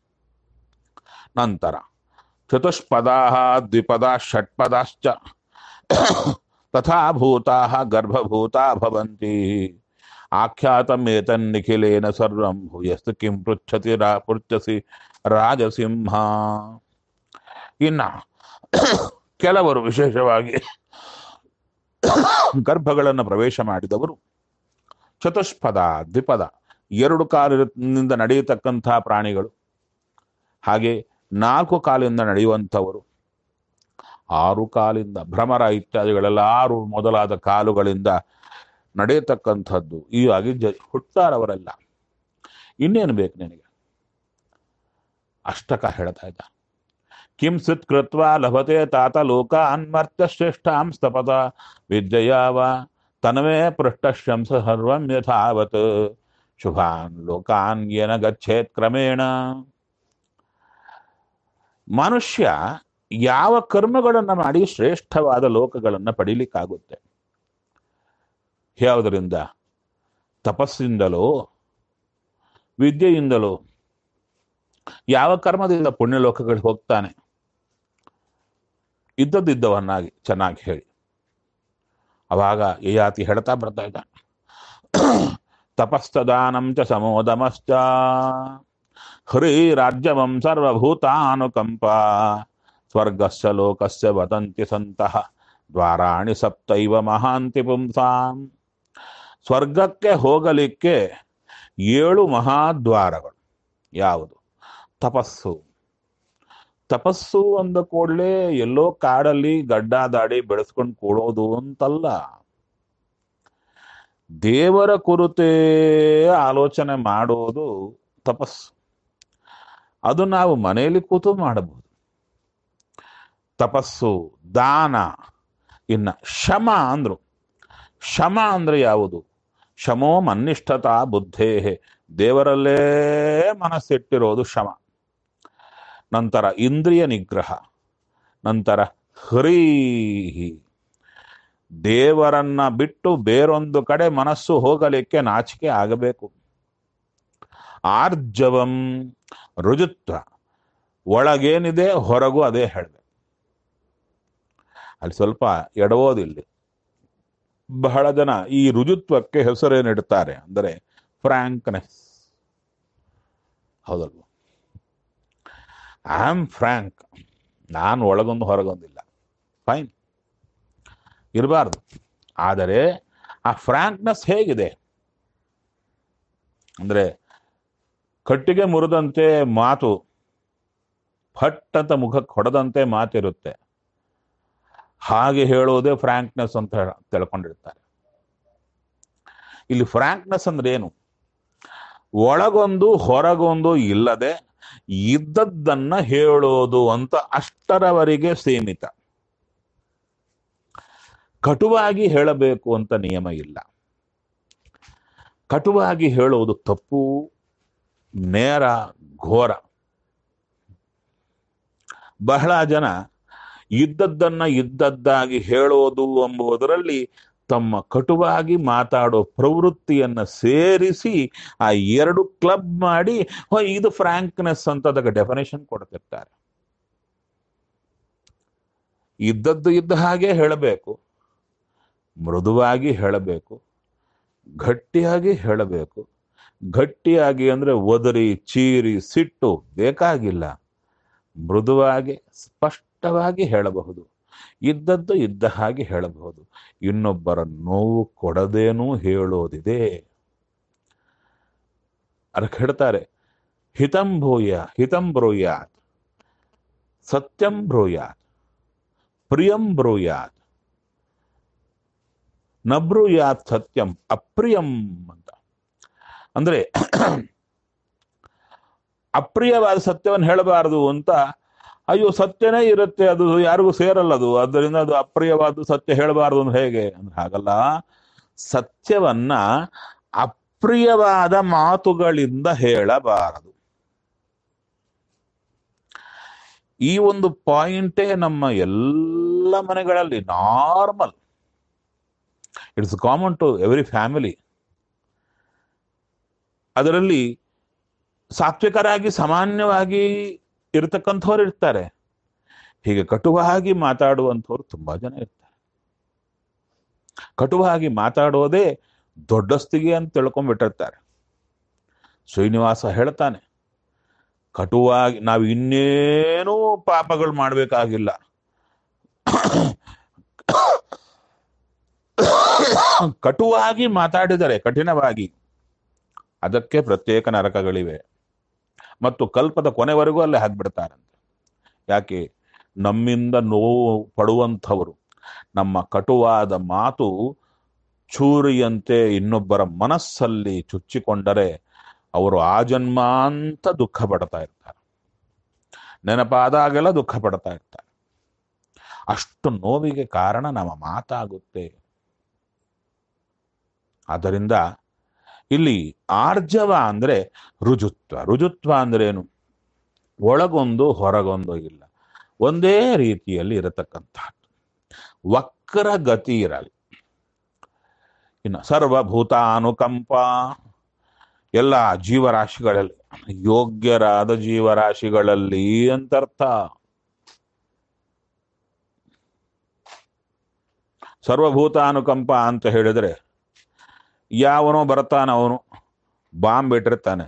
ನಂತರ ಚತುಷ್ಪದಾ ದ್ವಿಪದ ಷಟ್ಪದಾಶ್ಚ ತಥಾ ಭೂತಾ ಗರ್ಭಭೂತಾ ಭವಂತಿ, ಆಖ್ಯಾತಮೇತನ್ನಿಖಿಲೇನ ಸರ್ವಂ ಭೂಯಸ್ತು ಕಿಂ ಪೃಚ್ಛಸಿ ರಾಜಸಿಂಹ. ಇನ್ನ ಕೆಲವರು ವಿಶೇಷವಾಗಿ ಗರ್ಭಗಳನ್ನು ಪ್ರವೇಶ ಮಾಡಿದವರು ಚತುಷ್ಪದ ದ್ವಿಪದ, 2 ಕಾಲಿನಿಂದ ನಡೆಯತಕ್ಕಂಥ ಪ್ರಾಣಿಗಳು, ಹಾಗೆ 4 ಕಾಲಿಂದ ನಡೆಯುವಂಥವರು, 6 ಕಾಲಿಂದ ಭ್ರಮರ ಇತ್ಯಾದಿಗಳೆಲ್ಲ 6 ಮೊದಲಾದ ಕಾಲುಗಳಿಂದ ನಡೆಯತಕ್ಕಂಥದ್ದು. ಹೀಗಾಗಿ ಹುಟ್ಟಾರವರೆಲ್ಲ. ಇನ್ನೇನು ಬೇಕು ನಿನಗೆ? ಅಷ್ಟಕ ಹೇಳ್ತಾ ಇದ್ದ. ಕಿಂ ಸಿತ್ ಕೃತ್ವ ಲಭತೆ ತಾತ ಲೋಕಾನ್ ಮರ್ತ್ಯ ಶ್ರೇಷ್ಠಾಂ ಸ್ತಪತ ವಿದ್ಯಯಾವ ತನ್ಮೇ ಪೃಷ್ಟಶಂಸ ಸರ್ವಂ ಯಥಾವತ್ ಶುಭಾನ್ ಲೋಕಾನ್ ಯೇನ ಗಚ್ಚೇತ್ ಕ್ರಮೇಣ. ಮನುಷ್ಯ ಯಾವ ಕರ್ಮಗಳನ್ನು ಮಾಡಿ ಶ್ರೇಷ್ಠವಾದ ಲೋಕಗಳನ್ನು ಪಡೀಲಿಕ್ಕಾಗುತ್ತೆ? ಯಾವುದರಿಂದ? ತಪಸ್ಸಿಂದಲೋ, ವಿದ್ಯೆಯಿಂದಲೋ? ಯಾವ ಕರ್ಮದಿಂದ ಪುಣ್ಯಲೋಕಗಳಿಗೆ ಹೋಗ್ತಾನೆ? ಇದ್ದವನ್ನಾಗಿ ಚೆನ್ನಾಗಿ ಹೇಳಿ. ಅವಾಗ ಯಯಾತಿ ಹೇಳ್ತಾ ಬರ್ತಾ ಇದ್ದ. ತಪಸ್ತದಾನಂ ಚ ಸಮೋದಮಶ್ಚ ಹರಿ ರಾಜ್ಯವಂ ಸರ್ವಭೂತಾನುಕಂಪ ಸ್ವರ್ಗಸ್ಯ ಲೋಕಸ್ಯ ವದಂತಿ ಸಂತಃ ದ್ವಾರಾಣಿ ಸಪ್ತೈವ ಮಹಾಂತಿ ಪುಂಸಾಂ. ಸ್ವರ್ಗಕ್ಕೆ ಹೋಗಲಿಕ್ಕೆ 7 ಮಹಾದ್ವಾರಗಳು. ಯಾವುದು? ತಪಸ್ಸು. ತಪಸ್ಸು ಅಂದ ಕೂಡಲೇ ಎಲ್ಲೋ ಕಾಡಲ್ಲಿ ಗಡ್ಡ ದಾಡಿ ಬೆಳೆಸ್ಕೊಂಡು ಕೂಡೋದು ಅಂತಲ್ಲ. ದೇವರ ಕುರಿತೇ ಆಲೋಚನೆ ಮಾಡೋದು ತಪಸ್ಸು. ಅದು ನಾವು ಮನೆಯಲ್ಲಿ ಕೂತು ಮಾಡಬಹುದು. ತಪಸ್ಸು, ದಾನ. ಇನ್ನ ಶಮ ಅಂದ್ರು. ಶಮ ಅಂದ್ರೆ ಯಾವುದು? ಶಮೋ ಮನ್ನಿಷ್ಠತಾ ಬುದ್ಧೇ, ದೇವರಲ್ಲೇ ಮನಸ್ಸಿಟ್ಟಿರೋದು ಶಮ. ನಂತರ ಇಂದ್ರಿಯ ನಿಗ್ರಹ. ನಂತರ ಹ್ರೀಹಿ, ದೇವರನ್ನ ಬಿಟ್ಟು ಬೇರೊಂದು ಕಡೆ ಮನಸ್ಸು ಹೋಗಲಿಕ್ಕೆ ನಾಚಿಕೆ ಆಗಬೇಕು. ಆರ್ಜವಂ, ರುಜುತ್ವ. ಒಳಗೇನಿದೆ ಹೊರಗೂ ಅದೇ ಹೇಳಿದೆ. ಅಲ್ಲಿ ಸ್ವಲ್ಪ ಎಡವೋದಿಲ್ಲಿ. ಬಹಳ ಜನ ಈ ರುಜುತ್ವಕ್ಕೆ ಹೆಸರೇನಿಡ್ತಾರೆ ಅಂದರೆ ಫ್ರಾಂಕ್ನೆಸ್. ಹೌದಲ್ವ? ಐ ಆಮ್ ಫ್ರಾಂಕ್, ನಾನು ಒಳಗೊಂದು ಹೊರಗೊಂದಿಲ್ಲ, ಫೈನ್, ಇರಬಾರ್ದು. ಆದರೆ ಆ ಫ್ರಾಂಕ್ನೆಸ್ ಹೇಗಿದೆ ಅಂದ್ರೆ ಕಟ್ಟಿಗೆ ಮುರಿದಂತೆ ಮಾತು, ಫಟ್ ಅಂತ ಮುಖಕ್ಕೆ ಹೊಡೆದಂತೆ ಮಾತಿರುತ್ತೆ. ಹಾಗೆ ಹೇಳೋದೇ ಫ್ರಾಂಕ್ನೆಸ್ ಅಂತ ತಿಳ್ಕೊಂಡಿರ್ತಾರೆ. ಇಲ್ಲಿ ಫ್ರಾಂಕ್ನೆಸ್ ಅಂದ್ರೆ ಏನು? ಒಳಗೊಂದು ಹೊರಗೊಂದು ಇಲ್ಲದೆ ಇದ್ದದ್ದನ್ನ ಹೇಳೋದು ಅಂತ, ಅಷ್ಟರವರೆಗೆ ಸೀಮಿತ. ಕಟುವಾಗಿ ಹೇಳಬೇಕು ಅಂತ ನಿಯಮ ಇಲ್ಲ. ಕಟುವಾಗಿ ಹೇಳೋದು ತಪ್ಪು, ನೇರ, ಘೋರ. ಬಹಳ ಜನ ಇದ್ದದ್ದನ್ನ ಇದ್ದದ್ದಾಗಿ ಹೇಳೋದು ಎಂಬುದರಲ್ಲಿ ತಮ್ಮ ಕಟುವಾಗಿ ಮಾತಾಡೋ ಪ್ರವೃತ್ತಿಯನ್ನ ಸೇರಿಸಿ ಆ ಎರಡು ಕ್ಲಬ್ ಮಾಡಿ ಇದು ಫ್ರಾಂಕ್ನೆಸ್ ಅಂತ ಅದಕ್ಕೆ ಡೆಫಿನೇಷನ್ ಕೊಡ್ತಿರ್ತಾರೆ. ಇದ್ದದ್ದು ಇದ್ದ ಹಾಗೆ ಹೇಳಬೇಕು, ಮೃದುವಾಗಿ ಹೇಳಬೇಕು, ಗಟ್ಟಿಯಾಗಿ ಹೇಳಬೇಕು. ಗಟ್ಟಿಯಾಗಿ ಅಂದ್ರೆ ಒದರಿ ಚೀರಿ ಸಿಟ್ಟು ಬೇಕಾಗಿಲ್ಲ, ಮೃದುವಾಗಿ ಸ್ಪಷ್ಟವಾಗಿ ಹೇಳಬಹುದು, ಇದ್ದದ್ದು ಇದ್ದ ಹಾಗೆ ಹೇಳಬಹುದು. ಇನ್ನೊಬ್ಬರ ನೋವು ಕೊಡದೇನೂ ಹೇಳೋದಿದೆ. ಅದಕ್ಕೆ ಹೇಳ್ತಾರೆ ಹಿತಂ ಬ್ರೂಯಾತ್, ಸತ್ಯಂ ಬ್ರೂಯಾತ್, ಪ್ರಿಯಂ ಬ್ರೂಯಾತ್, ನ ಬ್ರೂಯಾತ್ ಸತ್ಯಂ ಅಪ್ರಿಯಂ ಅಂತ. ಅಂದ್ರೆ ಅಪ್ರಿಯವಾದ ಸತ್ಯವನ್ನು ಹೇಳಬಾರದು ಅಂತ. ಅಯ್ಯೋ ಸತ್ಯನೇ ಇರುತ್ತೆ, ಅದು ಯಾರಿಗೂ ಸೇರಲ್ಲದು, ಆದ್ದರಿಂದ ಅದು ಅಪ್ರಿಯವಾದ ಸತ್ಯ ಹೇಳಬಾರದು ಅಂದ್ರೆ ಹೇಗೆ ಅಂದ್ರೆ ಹಾಗಲ್ಲ. ಸತ್ಯವನ್ನ ಅಪ್ರಿಯವಾದ ಮಾತುಗಳಿಂದ ಹೇಳಬಾರದು. ಈ ಒಂದು ಪಾಯಿಂಟೇ ನಮ್ಮ ಎಲ್ಲ ಮನೆಗಳಲ್ಲಿ normal. It's common to every family. ಅದರಲ್ಲಿ ಸಾತ್ವಿಕರಾಗಿ ಸಾಮಾನ್ಯವಾಗಿ ಇರತಕ್ಕಂಥವ್ರು ಇರ್ತಾರೆ, ಹೀಗೆ ಕಟುವಾಗಿ ಮಾತಾಡುವಂಥವ್ರು ತುಂಬಾ ಜನ ಇರ್ತಾರೆ. ಕಟುವಾಗಿ ಮಾತಾಡೋದೇ ದೊಡ್ಡಸ್ತಿಗೆ ಅಂತ ತಿಳ್ಕೊಂಡ್ಬಿಟ್ಟಿರ್ತಾರೆ. ಶ್ರೀನಿವಾಸ ಹೇಳ್ತಾನೆ, ಕಟುವಾಗಿ ನಾವು ಇನ್ನೇನೂ ಪಾಪಗಳು ಮಾಡಬೇಕಾಗಿಲ್ಲ, ಕಟುವಾಗಿ ಮಾತಾಡಿದರೆ ಕಠಿಣವಾಗಿ ಅದಕ್ಕೆ ಪ್ರತ್ಯೇಕ ನರಕಗಳಿವೆ ಮತ್ತು ಕಲ್ಪದ ಕೊನೆವರೆಗೂ ಅಲ್ಲೇ ಹಾಕ್ಬಿಡ್ತಾರಂತೆ. ಯಾಕೆ? ನಮ್ಮಿಂದ ನೋವು ಪಡುವಂಥವರು ನಮ್ಮ ಕಟುವಾದ ಮಾತು ಚೂರಿಯಂತೆ ಇನ್ನೊಬ್ಬರ ಮನಸ್ಸಲ್ಲಿ ಚುಚ್ಚಿಕೊಂಡರೆ ಅವರು ಆಜನ್ಮ ಅಂತ ದುಃಖ ಪಡ್ತಾ ಇರ್ತಾರೆ, ನೆನಪಾದಾಗೆಲ್ಲ ದುಃಖ ಪಡ್ತಾ ಇರ್ತಾರೆ. ಅಷ್ಟು ನೋವಿಗೆ ಕಾರಣ ನಮ್ಮ ಮಾತಾಗುತ್ತೆ. ಆದ್ದರಿಂದ ಇಲ್ಲಿ ಆರ್ಜವ ಅಂದ್ರೆ ರುಜುತ್ವ. ರುಜುತ್ವ ಅಂದ್ರೆ ಏನು? ಒಳಗೊಂದು ಹೊರಗೊಂದು ಇಲ್ಲ, ಒಂದೇ ರೀತಿಯಲ್ಲಿ ಇರತಕ್ಕಂಥದ್ದು. ವಕ್ರಗತಿ ಇರಲಿ. ಇನ್ನು ಸರ್ವಭೂತಾನುಕಂಪ, ಎಲ್ಲ ಜೀವರಾಶಿಗಳಲ್ಲಿ, ಯೋಗ್ಯರಾದ ಜೀವರಾಶಿಗಳಲ್ಲಿ ಅಂತರ್ಥ. ಸರ್ವಭೂತಾನುಕಂಪ ಅಂತ ಹೇಳಿದ್ರೆ ಯಾವನೋ ಬರ್ತಾನೆ, ಅವನು ಬಾಂಬ್ ಇಟ್ಟಿರ್ತಾನೆ,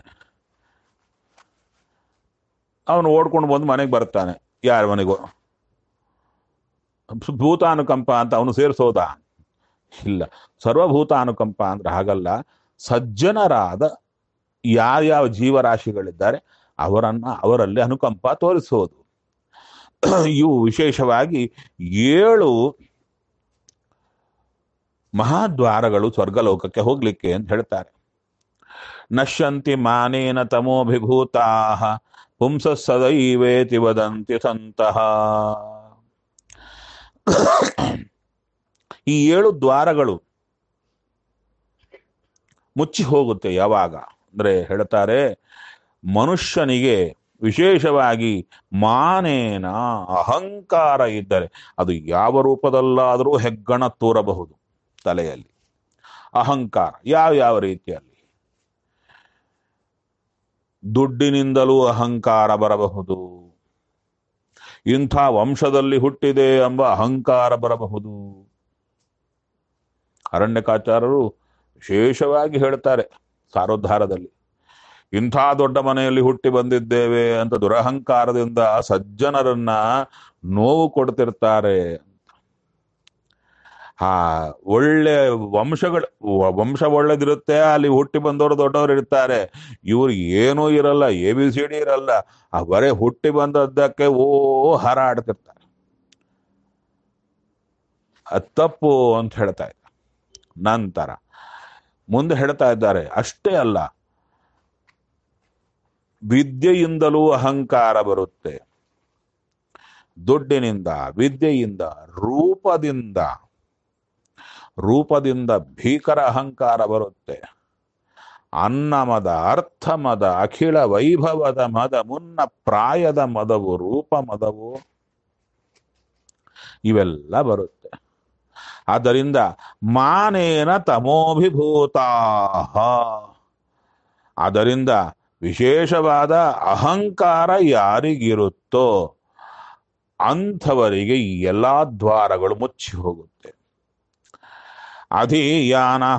ಅವನು ಓಡ್ಕೊಂಡು ಬಂದು ಮನೆಗೆ ಬರ್ತಾನೆ, ಯಾರ ಮನೆಗೋ. ಭೂತಾನುಕಂಪ ಅಂತ ಅವನು ಸೇರಿಸೋದ? ಇಲ್ಲ. ಸರ್ವಭೂತಾನುಕಂಪ ಅಂದ್ರೆ ಹಾಗಲ್ಲ. ಸಜ್ಜನರಾದ ಯಾವ್ಯಾವ ಜೀವರಾಶಿಗಳಿದ್ದಾರೆ ಅವರಲ್ಲಿ ಅನುಕಂಪ ತೋರಿಸೋದು. ಇವು ವಿಶೇಷವಾಗಿ 7 ಮಹಾದ್ವಾರಗಳು ಸ್ವರ್ಗಲೋಕಕ್ಕೆ ಹೋಗ್ಲಿಕ್ಕೆ ಅಂತ ಹೇಳ್ತಾರೆ. ನಶ್ಯಂತಿ ಮಾನೇನ ತಮೋಭಿಭೂತಾ ಪುಂಸ ಸದೈವೇತಿ ವದಂತಿ ಸಂತಹ. ಈ 7 ದ್ವಾರಗಳು ಮುಚ್ಚಿ ಹೋಗುತ್ತೆ ಯಾವಾಗ ಅಂದ್ರೆ ಹೇಳ್ತಾರೆ, ಮನುಷ್ಯನಿಗೆ ವಿಶೇಷವಾಗಿ ಮಾನೇನ ಅಹಂಕಾರ ಇದ್ದರೆ ಅದು ಯಾವ ರೂಪದಲ್ಲಾದರೂ ಹೆಗ್ಗಣ ತೂರಬಹುದು. ತಲೆಯಲ್ಲಿ ಅಹಂಕಾರ ಯಾವ ರೀತಿಯಲ್ಲಿ? ದುಡ್ಡಿನಿಂದಲೂ ಅಹಂಕಾರ ಬರಬಹುದು, ಇಂಥ ವಂಶದಲ್ಲಿ ಹುಟ್ಟಿದೆ ಎಂಬ ಅಹಂಕಾರ ಬರಬಹುದು. ಅರಣ್ಯಕಾಚಾರ್ಯರು ವಿಶೇಷವಾಗಿ ಹೇಳ್ತಾರೆ ಸಾರೋದ್ಧಾರದಲ್ಲಿ, ಇಂಥ ದೊಡ್ಡ ಮನೆಯಲ್ಲಿ ಹುಟ್ಟಿ ಬಂದಿದ್ದೇವೆ ಅಂತ ದುರಹಂಕಾರದಿಂದ ಸಜ್ಜನರನ್ನ ನೋವು ಕೊಡ್ತಿರ್ತಾರೆ. ಒಳ್ಳೆ ವಂಶ ಒಳ್ಳೇದಿರುತ್ತೆ, ಅಲ್ಲಿ ಹುಟ್ಟಿ ಬಂದವರು ದೊಡ್ಡವರು ಇರ್ತಾರೆ. ಇವ್ರು ಏನೂ ಇರಲ್ಲ, ABCD ಇರಲ್ಲ, ಬರೇ ಹುಟ್ಟಿ ಬಂದದ್ದಕ್ಕೆ ಹಾರಾಡ್ತಿರ್ತಾರೆ. ಅದು ತಪ್ಪು ಅಂತ ಹೇಳ್ತಾ ಇದ್ದಾರೆ. ನಂತರ ಮುಂದೆ ಹೇಳ್ತಾ ಇದ್ದಾರೆ, ಅಷ್ಟೇ ಅಲ್ಲ, ವಿದ್ಯೆಯಿಂದಲೂ ಅಹಂಕಾರ ಬರುತ್ತೆ. ದುಡ್ಡಿನಿಂದ, ವಿದ್ಯೆಯಿಂದ, ರೂಪದಿಂದ ಭೀಕರ ಅಹಂಕಾರ ಬರುತ್ತೆ. ಅನ್ನಮದ, ಅರ್ಥಮದ, ಅಖಿಲ ವೈಭವದ ಮದ, ಮುನ್ನ ಪ್ರಾಯದ ಮದವು, ರೂಪ ಮದವು, ಇವೆಲ್ಲ ಬರುತ್ತೆ. ಆದ್ದರಿಂದ ಮಾನೇನ ತಮೋಭಿಭೂತಾ, ಆದ್ದರಿಂದ ವಿಶೇಷವಾದ ಅಹಂಕಾರ ಯಾರಿಗಿರುತ್ತೋ ಅಂಥವರಿಗೆ ಈ ಎಲ್ಲಾ ದ್ವಾರಗಳು ಮುಚ್ಚಿ ಹೋಗುತ್ತೆ. ಅಧೀಯಾನಃ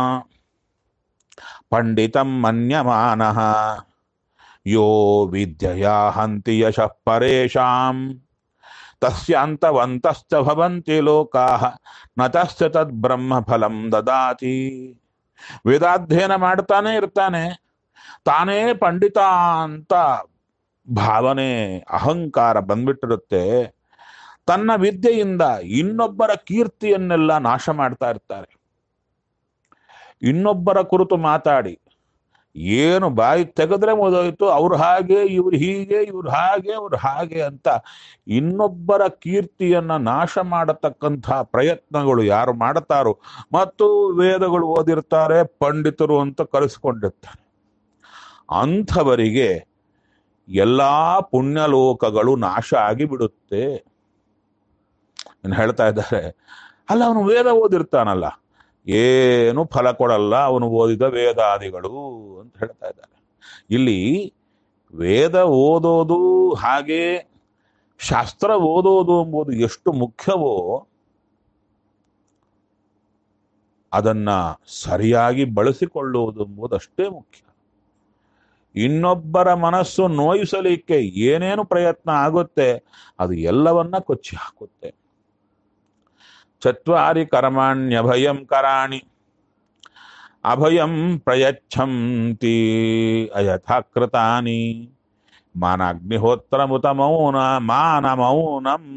ಪಂಡಿತಂ ಮನ್ಯಮಾನಃ ಯೋ ವಿದ್ಯೆಯಾ ಹಂತಿ ಯಶಃ ಪರೇಷಾಂ ತಸ್ಯಾಂತವಂತಶ್ಚ ಭವಂತಿ ಲೋಕಾಃ ನ ತಸ್ಯ ತದ್ ಬ್ರಹ್ಮಫಲಂ ದದಾತಿ. ವೇದಾಧ್ಯಯನ ಮಾಡ್ತಾನೆ ಇರ್ತಾನೆ, ತಾನೇ ಪಂಡಿತ ಅಂತ ಭಾವನೆ ಅಹಂಕಾರ ಬಂದ್ಬಿಟ್ಟಿರುತ್ತೆ. ತನ್ನ ವಿದ್ಯೆಯಿಂದ ಇನ್ನೊಬ್ಬರ ಕೀರ್ತಿಯನ್ನೆಲ್ಲ ನಾಶ ಮಾಡ್ತಾ ಇರ್ತಾರೆ. ಇನ್ನೊಬ್ಬರ ಕುರಿತು ಮಾತಾಡಿ ಏನು ಬಾಯಿ ತೆಗೆದ್ರೆ ಮುಗಿದೋಯ್ತು, ಅವ್ರು ಹಾಗೆ ಇವ್ರು ಹೀಗೆ, ಇವ್ರು ಹಾಗೆ ಅವ್ರು ಹಾಗೆ ಅಂತ ಇನ್ನೊಬ್ಬರ ಕೀರ್ತಿಯನ್ನ ನಾಶ ಮಾಡತಕ್ಕಂಥ ಪ್ರಯತ್ನಗಳು ಯಾರು ಮಾಡ್ತಾರೋ, ಮತ್ತು ವೇದಗಳು ಓದಿರ್ತಾರೆ, ಪಂಡಿತರು ಅಂತ ಕರೆಸ್ಕೊಂಡಿರ್ತಾರೆ, ಅಂಥವರಿಗೆ ಎಲ್ಲಾ ಪುಣ್ಯಲೋಕಗಳು ನಾಶ ಆಗಿ ಬಿಡುತ್ತೆ. ಹೇಳ್ತಾ ಇದ್ದಾರೆ, ಅಲ್ಲ ಅವನು ವೇದ ಓದಿರ್ತಾನಲ್ಲ, ಏನು ಫಲ ಕೊಡಲ್ಲ ಅವನು ಓದಿದ ವೇದಾದಿಗಳು ಅಂತ ಹೇಳ್ತಾ ಇದ್ದಾರೆ. ಇಲ್ಲಿ ವೇದ ಓದೋದು ಹಾಗೆ ಶಾಸ್ತ್ರ ಓದೋದು ಎಂಬುದು ಎಷ್ಟು ಮುಖ್ಯವೋ ಅದನ್ನ ಸರಿಯಾಗಿ ಬಳಸಿಕೊಳ್ಳುವುದು ಎಂಬುದು ಅಷ್ಟೇ ಮುಖ್ಯ. ಇನ್ನೊಬ್ಬರ ಮನಸ್ಸು ನೋಯಿಸಲಿಕ್ಕೆ ಏನೇನು ಪ್ರಯತ್ನ ಆಗುತ್ತೆ ಅದು ಎಲ್ಲವನ್ನ ಕೊಚ್ಚಿ ಹಾಕುತ್ತೆ. ಚತ್ವಾರಿ ಕರ್ಮಾಣ್ಯಭಯಂ ಕರಾಣಿ ಅಭಯಂ ಪ್ರಯಚ್ಛಂತಿ ಅಯಥಾಕೃತಾನಿ ಮಾನಾಗ್ನಿಹೋತ್ರಮುತ ಮೌನ ಮಾನ ಮೌನಂ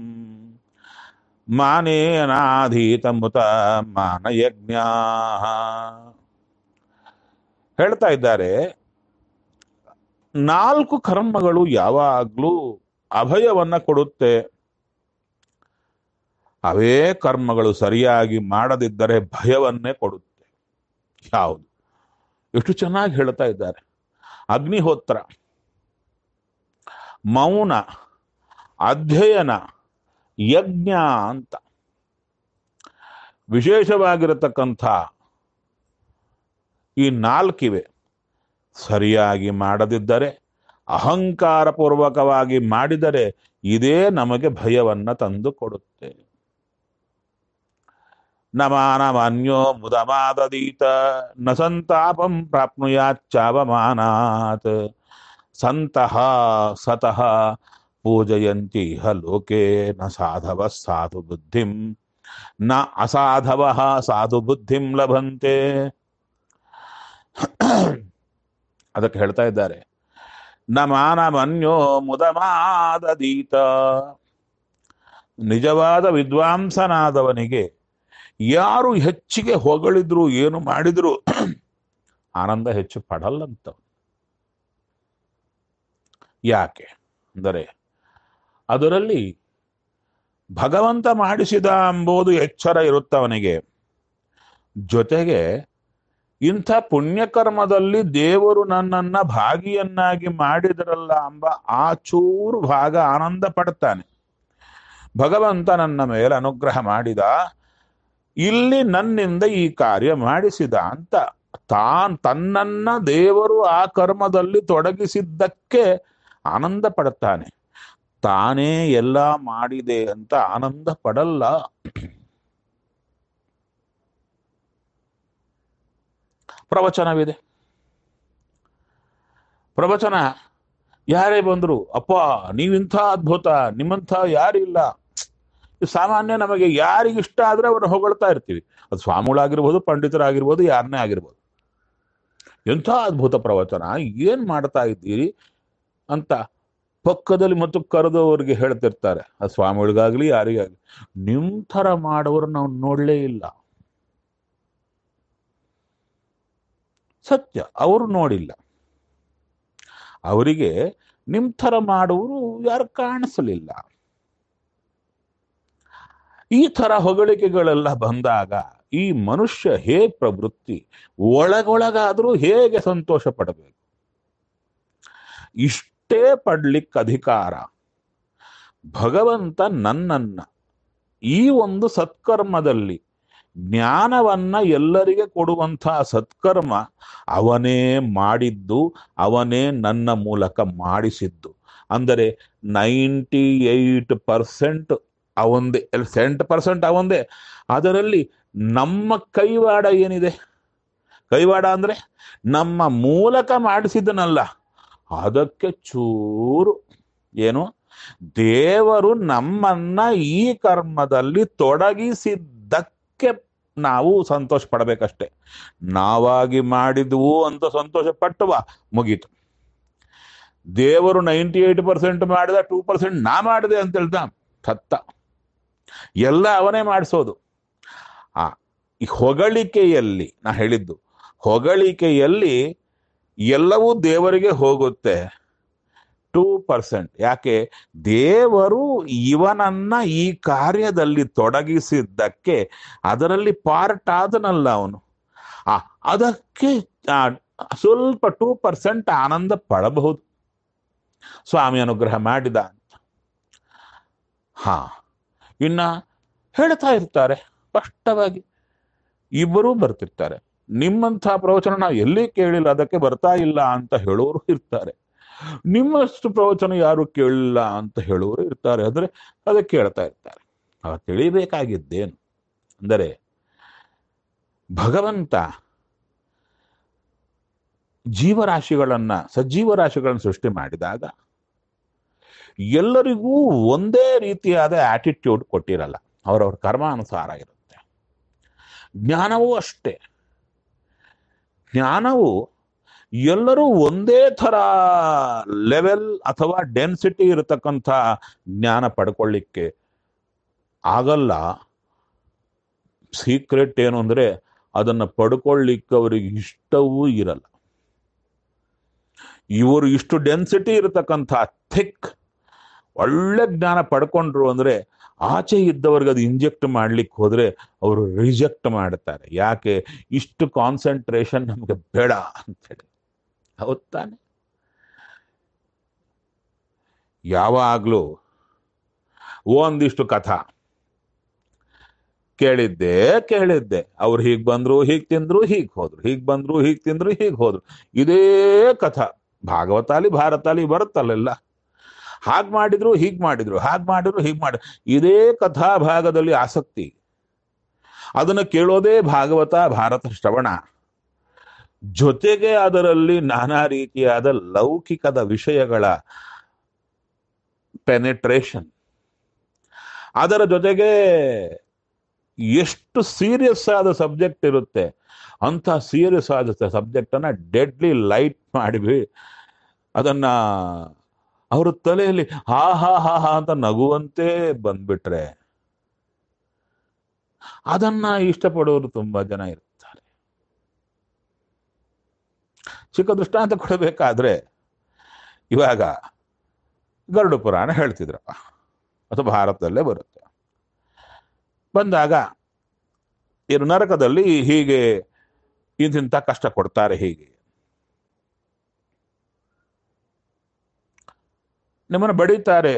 ಮಾನೇನಾಧೀತಮುತ ಮಾನಯಜ್ಞ. ಹೇಳ್ತಾ ಇದ್ದಾರೆ, 4 ಕರ್ಮಗಳು ಯಾವಾಗ್ಲೂ ಅಭಯವನ್ನ ಕೊಡುತ್ತೆ. ಅವೇ ಕರ್ಮಗಳು ಸರಿಯಾಗಿ ಮಾಡದಿದ್ದರೆ ಭಯವನ್ನೇ ಕೊಡುತ್ತೆ. ಯಾವುದು? ಎಷ್ಟು ಚೆನ್ನಾಗಿ ಹೇಳ್ತಾ ಇದ್ದಾರೆ. ಅಗ್ನಿಹೋತ್ರ, ಮೌನ, ಅಧ್ಯಯನ, ಯಜ್ಞ ಅಂತ ವಿಶೇಷವಾಗಿರತಕ್ಕಂಥ ಈ 4 ಸರಿಯಾಗಿ ಮಾಡದಿದ್ದರೆ, ಅಹಂಕಾರ ಪೂರ್ವಕವಾಗಿ ಮಾಡಿದರೆ ಇದೇ ನಮಗೆ ಭಯವನ್ನ ತಂದು ಕೊಡುತ್ತೆ. ನ ಮಾನಮಾನ್ಯೋ ಮುದಮಾದದೀತ ನ ಸಂತಾಪಂ ಪ್ರಾಪ್ನುಯಾಚ್ಚಾವಮಾನಾತ್ ಸಂತಃ ಸತಃ ಪೂಜಯಂತಿ ಹ ಲೋಕೆ ನ ಸಾಧವ ಸಾಧು ಬುದ್ಧಿಂ ನ ಅಸಾಧವ ಸಾಧು ಬುದ್ಧಿಂ ಲಭಂತೆ. ಅದಕ್ಕೆ ಹೇಳ್ತಾ ಇದ್ದಾರೆ, ನ ಮಾನಮನ್ಯೋ ಮುದಮಾದದೀತ. ನಿಜವಾದ ವಿದ್ವಾಂಸನಾದವನಿಗೆ ಯಾರು ಹೆಚ್ಚಿಗೆ ಹೊಗಳಿದ್ರು ಏನು ಮಾಡಿದ್ರು ಆನಂದ ಹೆಚ್ಚು ಪಡಲ್ಲಂತ. ಯಾಕೆ ಅಂದರೆ ಅದರಲ್ಲಿ ಭಗವಂತ ಮಾಡಿಸಿದ ಎಂಬುದು ಎಚ್ಚರ ಇರುತ್ತವನಿಗೆ. ಜೊತೆಗೆ ಇಂಥ ಪುಣ್ಯಕರ್ಮದಲ್ಲಿ ದೇವರು ನನ್ನನ್ನ ಭಾಗಿಯನ್ನಾಗಿ ಮಾಡಿದರಲ್ಲ ಎಂಬ ಆ ಚೂರು ಭಾಗ ಆನಂದ ಪಡ್ತಾನೆ. ಭಗವಂತ ನನ್ನ ಮೇಲೆ ಅನುಗ್ರಹ ಮಾಡಿದ, ಇಲ್ಲಿ ನನ್ನಿಂದ ಈ ಕಾರ್ಯ ಮಾಡಿಸಿದ ಅಂತ ತನ್ನನ್ನ ದೇವರು ಆ ಕರ್ಮದಲ್ಲಿ ತೊಡಗಿಸಿದ್ದಕ್ಕೆ ಆನಂದ ಪಡ್ತಾನೆ. ತಾನೇ ಎಲ್ಲ ಮಾಡಿದೆ ಅಂತ ಆನಂದ ಪಡಲ್ಲ. ಪ್ರವಚನವಿದೆ. ಪ್ರವಚನ ಯಾರೇ ಬಂದ್ರು, ಅಪ್ಪ ನೀವಿಂಥ ಅದ್ಭುತ, ನಿಮ್ಮಂಥ ಯಾರಿಲ್ಲ. ಸಾಮಾನ್ಯ ನಮಗೆ ಯಾರಿಗಿಷ್ಟ ಆದ್ರೆ ಅವ್ರನ್ನ ಹೊಗಳ್ತಾ ಇರ್ತೀವಿ. ಅದು ಸ್ವಾಮಿಗಳಾಗಿರ್ಬೋದು, ಪಂಡಿತರಾಗಿರ್ಬೋದು, ಯಾರನ್ನೇ ಆಗಿರ್ಬೋದು. ಎಂಥ ಅದ್ಭುತ ಪ್ರವಚನ, ಏನ್ ಮಾಡ್ತಾ ಇದ್ದೀರಿ ಅಂತ ಪಕ್ಕದಲ್ಲಿ ಮತ್ತು ಕರೆದವರಿಗೆ ಹೇಳ್ತಿರ್ತಾರೆ. ಅದು ಸ್ವಾಮಿಗಳಿಗಾಗ್ಲಿ ಯಾರಿಗಾಗ್ಲಿ. ನಿಮ್ ಥರ ಮಾಡೋರು ನಾವು ನೋಡ್ಲೇ ಇಲ್ಲ. ಸತ್ಯ, ಅವರು ನೋಡಿಲ್ಲ. ಅವರಿಗೆ ನಿಮ್ ಥರ ಮಾಡುವರು ಯಾರು ಕಾಣಿಸಲಿಲ್ಲ. ಈ ಥರ ಹೊಗಳಿಕೆಗಳೆಲ್ಲ ಬಂದಾಗ ಈ ಮನುಷ್ಯ ಪ್ರವೃತ್ತಿ ಒಳಗೊಳಗಾದ್ರೂ ಹೇಗೆ ಸಂತೋಷ ಪಡಬೇಕು? ಇಷ್ಟೇ ಪಡ್ಲಿಕ್ಕೆ ಅಧಿಕಾರ ಭಗವಂತ ನನ್ನನ್ನ ಈ ಒಂದು ಸತ್ಕರ್ಮದಲ್ಲಿ ಜ್ಞಾನವನ್ನ ಎಲ್ಲರಿಗೆ ಕೊಡುವಂತಹ ಸತ್ಕರ್ಮ ಅವನೇ ಮಾಡಿದ್ದು, ಅವನೇ ನನ್ನ ಮೂಲಕ ಮಾಡಿಸಿದ್ದು. ಅಂದರೆ 98% ಅವಂದೇ, 7% ಅವಂದೇ. ಅದರಲ್ಲಿ ನಮ್ಮ ಕೈವಾಡ ಏನಿದೆ, ಕೈವಾಡ ಅಂದ್ರೆ ನಮ್ಮ ಮೂಲಕ ಮಾಡಿಸಿದನಲ್ಲ, ಅದಕ್ಕೆ ಚೂರು ಏನು, ದೇವರು ನಮ್ಮನ್ನ ಈ ಕರ್ಮದಲ್ಲಿ ತೊಡಗಿಸಿದ್ದಕ್ಕೆ ನಾವು ಸಂತೋಷ ಪಡಬೇಕಷ್ಟೆ. ನಾವಾಗಿ ಮಾಡಿದ್ವು ಅಂತ ಸಂತೋಷ ಪಟ್ಟುವ, ಮುಗೀತು. ದೇವರು 98% ಮಾಡಿದ, 2% ನಾ ಮಾಡಿದೆ ಅಂತ ಹೇಳ್ದ, ಸತ್ತ. ಎಲ್ಲ ಅವನೇ ಮಾಡಿಸೋದು. ಆ ಈ ಹೊಗಳಿಕೆಯಲ್ಲಿ ನಾ ಹೇಳಿದ್ದು, ಹೊಗಳಿಕೆಯಲ್ಲಿ ಎಲ್ಲವೂ ದೇವರಿಗೆ ಹೋಗುತ್ತೆ, 2%. ಯಾಕೆ? ದೇವರು ಇವನನ್ನ ಈ ಕಾರ್ಯದಲ್ಲಿ ತೊಡಗಿಸಿದ್ದಕ್ಕೆ ಅದರಲ್ಲಿ ಪಾರ್ಟ್ ಆದನಲ್ಲ ಅವನು, ಅದಕ್ಕೆ ಸ್ವಲ್ಪ 2% ಆನಂದ ಪಡಬಹುದು, ಸ್ವಾಮಿ ಅನುಗ್ರಹ ಮಾಡಿದ ಅಂತ. ಇನ್ನ ಹೇಳ್ತಾ ಇರ್ತಾರೆ ಸ್ಪಷ್ಟವಾಗಿ, ಇಬ್ಬರೂ ಬರ್ತಿರ್ತಾರೆ. ನಿಮ್ಮಂಥ ಪ್ರವಚನ ನಾವು ಎಲ್ಲಿ ಕೇಳಿಲ್ಲ, ಅದಕ್ಕೆ ಬರ್ತಾ ಇಲ್ಲ ಅಂತ ಹೇಳೋರು ಇರ್ತಾರೆ. ನಿಮ್ಮಷ್ಟು ಪ್ರವಚನ ಯಾರು ಕೇಳಿಲ್ಲ ಅಂತ ಹೇಳೋರು ಇರ್ತಾರೆ. ಅಂದ್ರೆ ಅದಕ್ಕೆ ಕೇಳ್ತಾ ಇರ್ತಾರೆ. ಅವ ತಿಳಿಬೇಕಾಗಿದ್ದೇನು ಅಂದರೆ, ಭಗವಂತ ಜೀವರಾಶಿಗಳನ್ನ, ಸಜ್ಜೀವರಾಶಿಗಳನ್ನು ಸೃಷ್ಟಿ ಮಾಡಿದಾಗ ಎಲ್ಲರಿಗೂ ಒಂದೇ ರೀತಿಯಾದ ಆಟಿಟ್ಯೂಡ್ ಕೊಟ್ಟಿರಲ್ಲ, ಅವರವ್ರ ಕರ್ಮಾನುಸಾರ ಇರುತ್ತೆ. ಜ್ಞಾನವೂ ಅಷ್ಟೇ. ಜ್ಞಾನವು ಎಲ್ಲರೂ ಒಂದೇ ಥರ ಲೆವೆಲ್ ಅಥವಾ ಡೆನ್ಸಿಟಿ ಇರತಕ್ಕಂಥ ಜ್ಞಾನ ಪಡ್ಕೊಳ್ಳಿಕ್ಕೆ ಆಗಲ್ಲ. ಸೀಕ್ರೆಟ್ ಏನು ಅಂದ್ರೆ, ಅದನ್ನು ಪಡ್ಕೊಳ್ಳಿಕ್ಕೆ ಅವರಿಗೆ ಇಷ್ಟವೂ ಇರಲ್ಲ. ಇವರು ಇಷ್ಟು ಡೆನ್ಸಿಟಿ ಇರತಕ್ಕಂಥ ಥಿಕ್ ಒಳ್ಳೆ ಜ್ಞಾನ ಪಡ್ಕೊಂಡ್ರು ಅಂದ್ರೆ, ಆಚೆ ಇದ್ದವ್ರಿಗೆ ಅದು ಇಂಜೆಕ್ಟ್ ಮಾಡ್ಲಿಕ್ಕೆ ಹೋದ್ರೆ ಅವರು ರಿಜೆಕ್ಟ್ ಮಾಡ್ತಾರೆ. ಯಾಕೆ? ಇಷ್ಟು ಕಾನ್ಸಂಟ್ರೇಷನ್ ನಮಗೆ ಬೇಡ ಅಂತೇಳಿ. ಹೌದ್ ತಾನೆ? ಯಾವಾಗ್ಲೂ ಒಂದಿಷ್ಟು ಕಥಾ ಕೇಳಿದ್ದೆ. ಅವ್ರು ಹೀಗ್ ಬಂದ್ರು, ಹೀಗ್ ತಿಂದ್ರು, ಹೀಗ್ ಹೋದ್ರು, ಹೀಗ್ ಬಂದ್ರು, ಹೀಗ್ ತಿಂದ್ರು, ಹೀಗ್ ಹೋದ್ರು. ಇದೇ ಕಥಾ ಭಾಗವತಾಲಿ ಭಾರತಾಲಿ ಬರುತ್ತಲ್ಲ. ಹಾಗ್ ಮಾಡಿದ್ರು, ಹೀಗ್ ಮಾಡಿದ್ರು, ಹಾಗ್ ಮಾಡಿದ್ರು, ಹೀಗ್ ಮಾಡಿದ್ರು. ಇದೇ ಕಥಾ ಭಾಗದಲ್ಲಿ ಆಸಕ್ತಿ. ಅದನ್ನು ಕೇಳೋದೇ ಭಾಗವತ ಭಾರತ ಶ್ರವಣ. ಜೊತೆಗೆ ಅದರಲ್ಲಿ ನಾನಾ ರೀತಿಯಾದ ಲೌಕಿಕದ ವಿಷಯಗಳ ಪೆನೆಟ್ರೇಷನ್. ಅದರ ಜೊತೆಗೆ ಎಷ್ಟು ಸೀರಿಯಸ್ ಆದ ಸಬ್ಜೆಕ್ಟ್ ಇರುತ್ತೆ, ಅಂತ ಸೀರಿಯಸ್ ಆದ ಸಬ್ಜೆಕ್ಟ್ ಅನ್ನ ಡೆಡ್ಲಿ ಲೈಟ್ ಮಾಡಿವಿ ಅದನ್ನ ಅವ್ರ ತಲೆಯಲ್ಲಿ ಹಾ ಹಾ ಹಾ ಹಾ ಅಂತ ನಗುವಂತೆ ಬಂದ್ಬಿಟ್ರೆ, ಅದನ್ನ ಇಷ್ಟಪಡೋರು ತುಂಬಾ ಜನ ಇರ್ತಾರೆ. ಚಿಕ್ಕ ದೃಷ್ಟಾಂತ ಕೊಡಬೇಕಾದ್ರೆ, ಇವಾಗ ಗರುಡ ಪುರಾಣ ಹೇಳ್ತಿದ್ರಪ್ಪ, ಅಥವಾ ಭಾರತದಲ್ಲೇ ಬರುತ್ತೆ. ಬಂದಾಗ ಇರು ನರಕದಲ್ಲಿ ಹೀಗೆ ಇಂತಿಂತ ಕಷ್ಟ ಕೊಡ್ತಾರೆ, ಹೀಗೆ ನಿಮ್ಮನ್ನು ಬಡೀತಾರೆ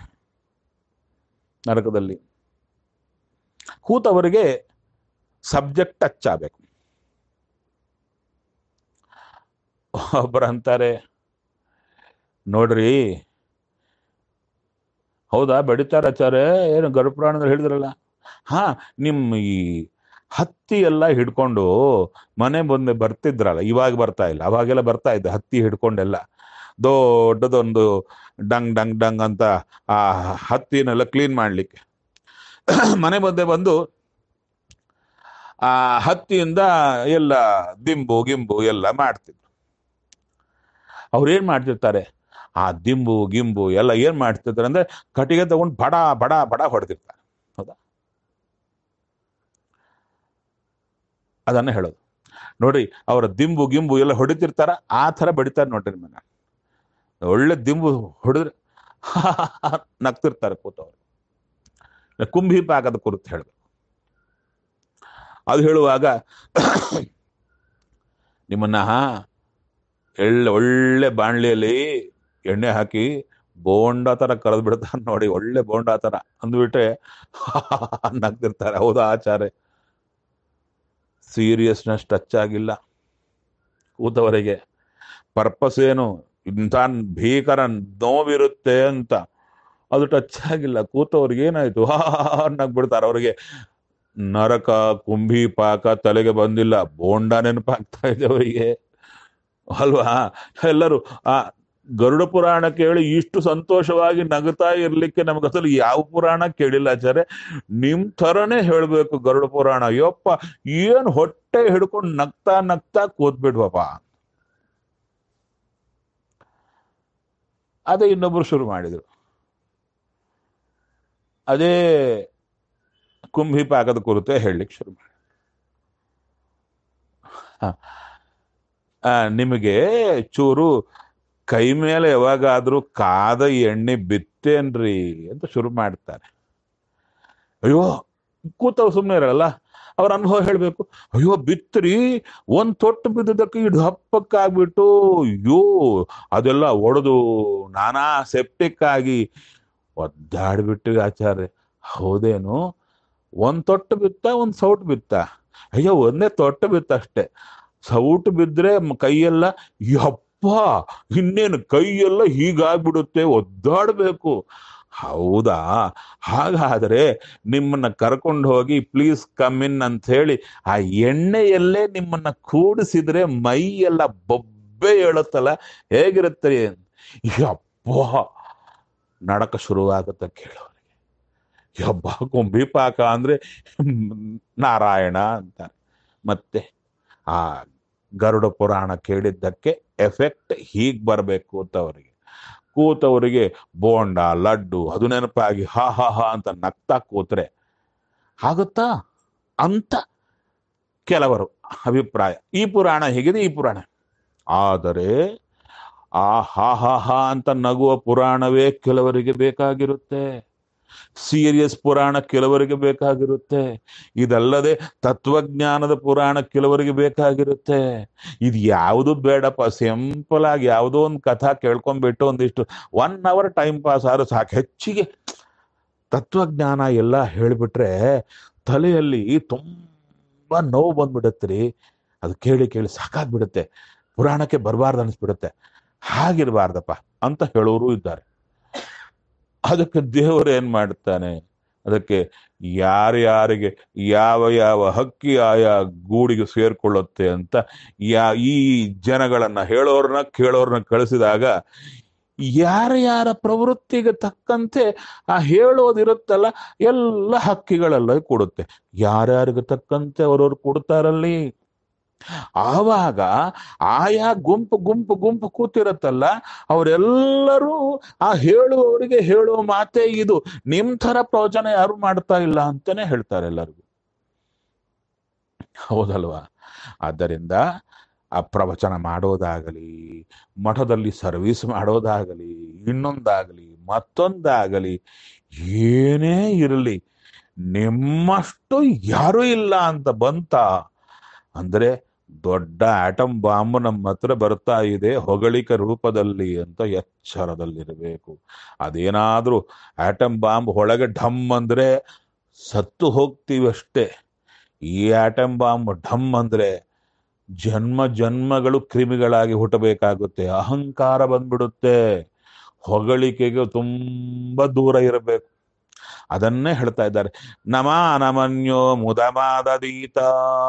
ನರಕದಲ್ಲಿ. ಕೂತವರಿಗೆ ಸಬ್ಜೆಕ್ಟ್ ಟಚ್ ಆಗಬೇಕು. ಒಬ್ಬರು ಅಂತಾರೆ, ನೋಡ್ರಿ, ಹೌದಾ ಬಡಿತಾರ ಆಚಾರ್ಯ, ಏನು ಗರುಪುರಾಣದಲ್ಲಿ ಹೇಳಿದ್ರಲ್ಲ, ನಿಮ್ಮ ಈ ಹತ್ತಿ ಎಲ್ಲ ಹಿಡ್ಕೊಂಡು ಮನೆ ಬಂದು ಬರ್ತಿದ್ರಲ್ಲ, ಇವಾಗ ಬರ್ತಾ ಇಲ್ಲ, ಅವಾಗೆಲ್ಲ ಬರ್ತಾ ಇದ್ದ ಹತ್ತಿ ಹಿಡ್ಕೊಂಡೆಲ್ಲ, ದೊಡ್ಡದೊಂದು ಡಂಗ್ ಡಂಗ್ ಡಂಗ್ ಅಂತ ಆ ಹತ್ತಿನೆಲ್ಲ ಕ್ಲೀನ್ ಮಾಡ್ಲಿಕ್ಕೆ ಮನೆ ಮಧ್ಯೆ ಬಂದು ಆ ಹತ್ತಿಯಿಂದ ಎಲ್ಲ ದಿಂಬು ಗಿಂಬು ಎಲ್ಲ ಮಾಡ್ತಿದ್ರು. ಅವ್ರು ಏನ್ ಮಾಡ್ತಿರ್ತಾರೆ, ಆ ದಿಂಬು ಗಿಂಬು ಎಲ್ಲ ಏನ್ ಮಾಡ್ತಿರ್ತಾರೆ ಅಂದ್ರೆ, ಕಟ್ಟಿಗೆ ತಗೊಂಡು ಬಡ ಬಡ ಬಡ ಹೊಡೆದಿರ್ತಾರೆ. ಹೌದಾ? ಅದನ್ನ ಹೇಳೋದು. ನೋಡ್ರಿ, ಅವರ ದಿಂಬು ಗಿಂಬು ಎಲ್ಲ ಹೊಡಿತಿರ್ತಾರ, ಆ ಥರ ಬಡಿತಾರೆ ನೋಡ್ರಿ. ಮನ ಒಳ್ಳೆ ದಿಂಬು ಹೊಡೆದ್ರೆ ನಗ್ತಿರ್ತಾರೆ ಕೂತವ್ರು. ಕುಂಭಿ ಪಾಕದ ಕುರಿತು ಹೇಳ್ಬೇಕು. ಅದು ಹೇಳುವಾಗ ನಿಮ್ಮನ್ನ ಒಳ್ಳೆ ಬಾಣ್ಲಿಯಲ್ಲಿ ಎಣ್ಣೆ ಹಾಕಿ ಬೋಂಡ ತರ ಕರೆದು ಬಿಡ್ತಾರೆ ನೋಡಿ, ಒಳ್ಳೆ ಬೋಂಡ ತರ ಅಂದ್ಬಿಟ್ರೆ ನಗ್ತಿರ್ತಾರೆ. ಹೌದಾ ಆಚಾರ್ಯ, ಸೀರಿಯಸ್ನೆಸ್ ಟಚ್ ಆಗಿಲ್ಲ ಕೂತವರಿಗೆ. ಪರ್ಪಸ್ ಏನು, ಇಂಥ ಭೀಕರ ನೋವಿರುತ್ತೆ ಅಂತ ಅದು ಟಚ್ ಆಗಿಲ್ಲ. ಕೂತವ್ರಿಗೆ ಏನಾಯ್ತು, ನಗ್ಬಿಡ್ತಾರೆ. ಅವ್ರಿಗೆ ನರಕ ಕುಂಭೀಪಾಕ ತಲೆಗೆ ಬಂದಿಲ್ಲ, ಬೋಂಡ ನೆನಪಾಗ್ತಾ ಇದೆ ಅವರಿಗೆ ಅಲ್ವಾ. ಎಲ್ಲರೂ ಆ ಗರುಡ ಪುರಾಣ ಕೇಳಿ ಇಷ್ಟು ಸಂತೋಷವಾಗಿ ನಗುತ್ತಾ ಇರ್ಲಿಕ್ಕೆ ನಮ್ಗೆ ಅಸಲು ಯಾವ ಪುರಾಣ ಕೇಳಿಲ್ಲ ಆಚಾರ್ಯ. ನಿಮ್ ಥರನೇ ಹೇಳ್ಬೇಕು ಗರುಡ ಪುರಾಣ. ಯಪ್ಪ, ಏನ್ ಹೊಟ್ಟೆ ಹಿಡ್ಕೊಂಡು ನಗ್ತಾ ನಗ್ತಾ ಕೂತ್ಬಿಡ್ವಪ್ಪ. ಅದೇ ಇನ್ನೊಬ್ರು ಶುರು ಮಾಡಿದ್ರು, ಅದೇ ಕುಂಭಿಪಾಕದ ಕುರಿತೆ ಹೇಳಲಿಕ್ಕೆ ಶುರು ಮಾಡಿ. ನಿಮಗೆ ಚೂರು ಕೈ ಮೇಲೆ ಯಾವಾಗಾದ್ರೂ ಕಾದ ಎಣ್ಣೆ ಬಿತ್ತೇನ್ರಿ ಅಂತ ಶುರು ಮಾಡ್ತಾರೆ. ಅಯ್ಯೋ, ಕೂತವ್ ಸುಮ್ಮನೆ ಇರಲ್ಲ, ಅವ್ರ ಅನುಭವ ಹೇಳ್ಬೇಕು. ಅಯ್ಯೋ ಬಿತ್ರಿ, ಒಂದ್ ತೊಟ್ಟು ಬಿದ್ದದಕ್ಕೆ ಇಡು ಹಪ್ಪಕ್ಕಾಗ್ಬಿಟ್ಟು, ಅಯ್ಯೋ ಅದೆಲ್ಲ ಒಡೆದು ನಾನಾ ಸೆಪ್ಟಿಕ್ ಆಗಿ ಒದ್ದಾಡ್ಬಿಟ್ಟು ಆಚಾರ್ಯ. ಹೌದೇನು, ಒಂದ್ ತೊಟ್ಟು ಬಿತ್ತ ಒಂದ್ ಸೌಟ್ ಬಿತ್ತ? ಅಯ್ಯೋ ಒಂದೇ ತೊಟ್ಟು ಬಿತ್ತ ಅಷ್ಟೆ. ಸೌಟು ಬಿದ್ರೆ ಕೈಯೆಲ್ಲ, ಯಪ್ಪ ಇನ್ನೇನು ಕೈಯೆಲ್ಲ ಹೀಗಾಗ್ಬಿಡುತ್ತೆ, ಒದ್ದಾಡ್ಬೇಕು. ಹೌದಾ, ಹಾಗಾದ್ರೆ ನಿಮ್ಮನ್ನ ಕರ್ಕೊಂಡು ಹೋಗಿ ಪ್ಲೀಸ್ ಕಮ್ ಇನ್ ಅಂತ ಹೇಳಿ ಆ ಎಣ್ಣೆಯಲ್ಲೇ ನಿಮ್ಮನ್ನ ಕೂಡಿಸಿದ್ರೆ ಮೈ ಎಲ್ಲ ಬೊಬ್ಬೆ ಹೇಳುತ್ತಲ್ಲ, ಹೇಗಿರುತ್ತೆ? ಯಪ್ಪ ನಡಕ ಶುರುವಾಗುತ್ತ ಕೇಳೋರಿಗೆ. ಯಬ್ಬ ಕುಂಭಿಪಾಕ ಅಂದ್ರೆ ನಾರಾಯಣ ಅಂತಾರೆ. ಮತ್ತೆ ಆ ಗರುಡ ಪುರಾಣ ಕೇಳಿದ್ದಕ್ಕೆ ಎಫೆಕ್ಟ್ ಹೀಗ್ ಬರಬೇಕು ಅಂತ ಅವರಿಗೆ. ಕೂತವರಿಗೆ ಬೋಂಡ ಲಡ್ಡು ಅದು ನೆನಪಾಗಿ ಹಾ ಹಾ ಹಾ ಅಂತ ನಗ್ತಾ ಕೂತ್ರೆ ಆಗುತ್ತಾ ಅಂತ ಕೆಲವರು ಅಭಿಪ್ರಾಯ. ಈ ಪುರಾಣ ಹೇಗಿದೆ, ಈ ಪುರಾಣ. ಆದರೆ ಆ ಹಾ ಹಾ ಹಾ ಅಂತ ನಗುವ ಪುರಾಣವೇ ಕೆಲವರಿಗೆ ಬೇಕಾಗಿರುತ್ತೆ. ಸೀರಿಯಸ್ ಪುರಾಣ ಕೆಲವರಿಗೆ ಬೇಕಾಗಿರುತ್ತೆ. ಇದಲ್ಲದೆ ತತ್ವಜ್ಞಾನದ ಪುರಾಣ ಕೆಲವರಿಗೆ ಬೇಕಾಗಿರುತ್ತೆ. ಇದು ಯಾವುದು ಬೇಡಪ್ಪ, ಸಿಂಪಲ್ ಆಗಿ ಯಾವುದೋ ಒಂದು ಕಥಾ ಕೇಳ್ಕೊಂಡ್ಬಿಟ್ಟು ಒಂದಿಷ್ಟು 1 hour ಟೈಮ್ ಪಾಸ್ ಆದ್ರೂ ಸಾಕು. ಹೆಚ್ಚಿಗೆ ತತ್ವಜ್ಞಾನ ಎಲ್ಲ ಹೇಳಿಬಿಟ್ರೆ ತಲೆಯಲ್ಲಿ ತುಂಬಾ ನೋವು ಬಂದ್ಬಿಡತ್ರಿ. ಅದು ಕೇಳಿ ಕೇಳಿ ಸಾಕಾಗ್ಬಿಡುತ್ತೆ, ಪುರಾಣಕ್ಕೆ ಬರಬಾರ್ದು ಅನಿಸ್ಬಿಡುತ್ತೆ. ಹಾಗಿರಬಾರ್ದಪ್ಪ ಅಂತ ಹೇಳೋರು ಇದ್ದಾರೆ. ಅದಕ್ಕೆ ದೇವರು ಏನ್ ಮಾಡ್ತಾನೆ, ಅದಕ್ಕೆ ಯಾರ್ಯಾರಿಗೆ ಯಾವ ಯಾವ ಹಕ್ಕಿ ಆಯಾ ಗೂಡಿಗೆ ಸೇರ್ಕೊಳ್ಳುತ್ತೆ ಅಂತ ಈ ಜನಗಳನ್ನ ಹೇಳೋರ್ನ ಕೇಳೋರ್ನ ಕಳಿಸಿದಾಗ ಯಾರ ಪ್ರವೃತ್ತಿಗೆ ತಕ್ಕಂತೆ ಆ ಹೇಳೋದಿರುತ್ತಲ್ಲ ಎಲ್ಲ ಹಕ್ಕಿಗಳೆಲ್ಲ ಕೊಡುತ್ತೆ. ಯಾರ್ಯಾರಿಗೆ ತಕ್ಕಂತೆ ಅವ್ರವ್ರು ಕೊಡ್ತಾರಲ್ಲಿ. ಆವಾಗ ಆಯಾ ಗುಂಪು ಕೂತಿರತ್ತಲ್ಲ, ಅವರೆಲ್ಲರೂ ಆ ಹೇಳುವವರಿಗೆ ಹೇಳುವ ಮಾತೇ ಇದು. ನಿಮ್ ಥರ ಪ್ರವಚನ ಯಾರು ಮಾಡ್ತಾ ಇಲ್ಲ ಅಂತಾನೆ ಹೇಳ್ತಾರೆ ಎಲ್ಲರಿಗೂ. ಹೌದಲ್ವಾ? ಆದ್ದರಿಂದ ಆ ಪ್ರವಚನ ಮಾಡೋದಾಗಲಿ, ಮಠದಲ್ಲಿ ಸರ್ವಿಸ್ ಮಾಡೋದಾಗಲಿ, ಇನ್ನೊಂದಾಗಲಿ ಮತ್ತೊಂದಾಗಲಿ, ಏನೇ ಇರಲಿ, ನಿಮ್ಮಷ್ಟು ಯಾರೂ ಇಲ್ಲ ಅಂತ ಬಂತ ಅಂದ್ರೆ ದೊಡ್ಡ ಆಟಮ್ ಬಾಂಬ್ ನಮ್ಮ ಹತ್ರ ಬರ್ತಾ ಇದೆ ಹೊಗಳಿಕೆ ರೂಪದಲ್ಲಿ ಅಂತ ಎಚ್ಚರದಲ್ಲಿರಬೇಕು. ಅದೇನಾದ್ರೂ ಆಟಮ್ ಬಾಂಬ್ ಒಳಗೆ ಢಮ್ ಅಂದ್ರೆ ಸತ್ತು ಹೋಗ್ತೀವಷ್ಟೇ. ಈ ಆಟಮ್ ಬಾಂಬ್ ಢಮ್ ಅಂದ್ರೆ ಜನ್ಮ ಜನ್ಮಗಳು ಕ್ರಿಮಿಗಳಾಗಿ ಹುಟ್ಟಬೇಕಾಗುತ್ತೆ. ಅಹಂಕಾರ ಬಂದ್ಬಿಡುತ್ತೆ. ಹೊಗಳಿಕೆಗೆ ತುಂಬಾ ದೂರ ಇರಬೇಕು. ಅದನ್ನೇ ಹೇಳ್ತಾ ಇದ್ದಾರೆ, ನಮಾನಮನ್ಯೋ ಮುದಮಾದದೀತ.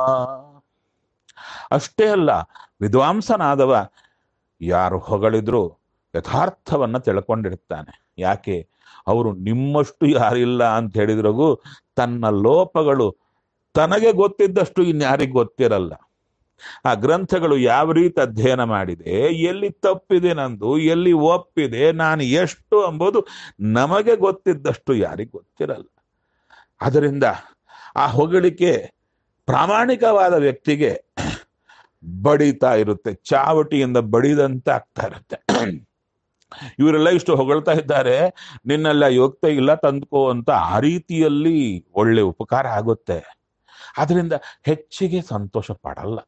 ಅಷ್ಟೇ ಅಲ್ಲ, ವಿದ್ವಾಂಸನಾದವ ಯಾರು ಹೊಗಳಿದ್ರು ಯಥಾರ್ಥವನ್ನ ತಿಳ್ಕೊಂಡಿರ್ತಾನೆ. ಯಾಕೆ? ಅವರು ನಿಮ್ಮಷ್ಟು ಯಾರಿಲ್ಲ ಅಂತ ಹೇಳಿದ್ರಗೂ ತನ್ನ ಲೋಪಗಳು ತನಗೆ ಗೊತ್ತಿದ್ದಷ್ಟು ಇನ್ಯಾರಿಗೆ ಗೊತ್ತಿರಲ್ಲ. ಆ ಗ್ರಂಥಗಳು ಯಾವ ರೀತಿ ಅಧ್ಯಯನ ಮಾಡಿದೆ, ಎಲ್ಲಿ ತಪ್ಪಿದೆ ನಂದು, ಎಲ್ಲಿ ಒಪ್ಪಿದೆ, ನಾನು ಎಷ್ಟು ಎಂಬುದು ನಮಗೆ ಗೊತ್ತಿದ್ದಷ್ಟು ಯಾರಿಗೆ ಗೊತ್ತಿರಲ್ಲ. ಅದರಿಂದ ಆ ಹೊಗಳಿಕೆ ಪ್ರಾಮಾಣಿಕವಾದ ವ್ಯಕ್ತಿಗೆ ಬಡಿತಾ ಇರುತ್ತೆ, ಚಾವಟಿಯಿಂದ ಬಡಿದಂತೆ ಆಗ್ತಾ ಇರುತ್ತೆ. ಇವರೆಲ್ಲ ಇಷ್ಟು ಹೊಗಳ್ತಾ ಇದ್ದಾರೆ, ನಿನ್ನೆಲ್ಲ ಯೋಗ್ಯತೆ ಇಲ್ಲ ತಂದ್ಕೋ ಅಂತ. ಆ ರೀತಿಯಲ್ಲಿ ಒಳ್ಳೆ ಉಪಕಾರ ಆಗುತ್ತೆ. ಅದರಿಂದ ಹೆಚ್ಚಿಗೆ ಸಂತೋಷ ಪಡಲ್ಲ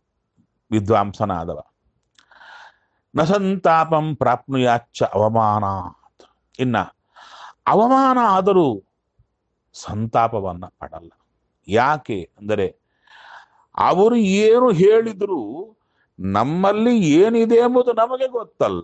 ವಿದ್ವಾಂಸನಾದವ. ನ ಸಂತಾಪಂ ಪ್ರಾಪ್ನುಯಾಚ್ಚ ಅವಮಾನಾತ್. ಇನ್ನ ಅವಮಾನ ಆದರೂ ಸಂತಾಪವನ್ನ ಪಡಲ್ಲ. ಯಾಕೆ ಅಂದರೆ ಅವರು ಏನು ಹೇಳಿದ್ರು ನಮ್ಮಲ್ಲಿ ಏನಿದೆ ಎಂಬುದು ನಮಗೆ ಗೊತ್ತಲ್ಲ.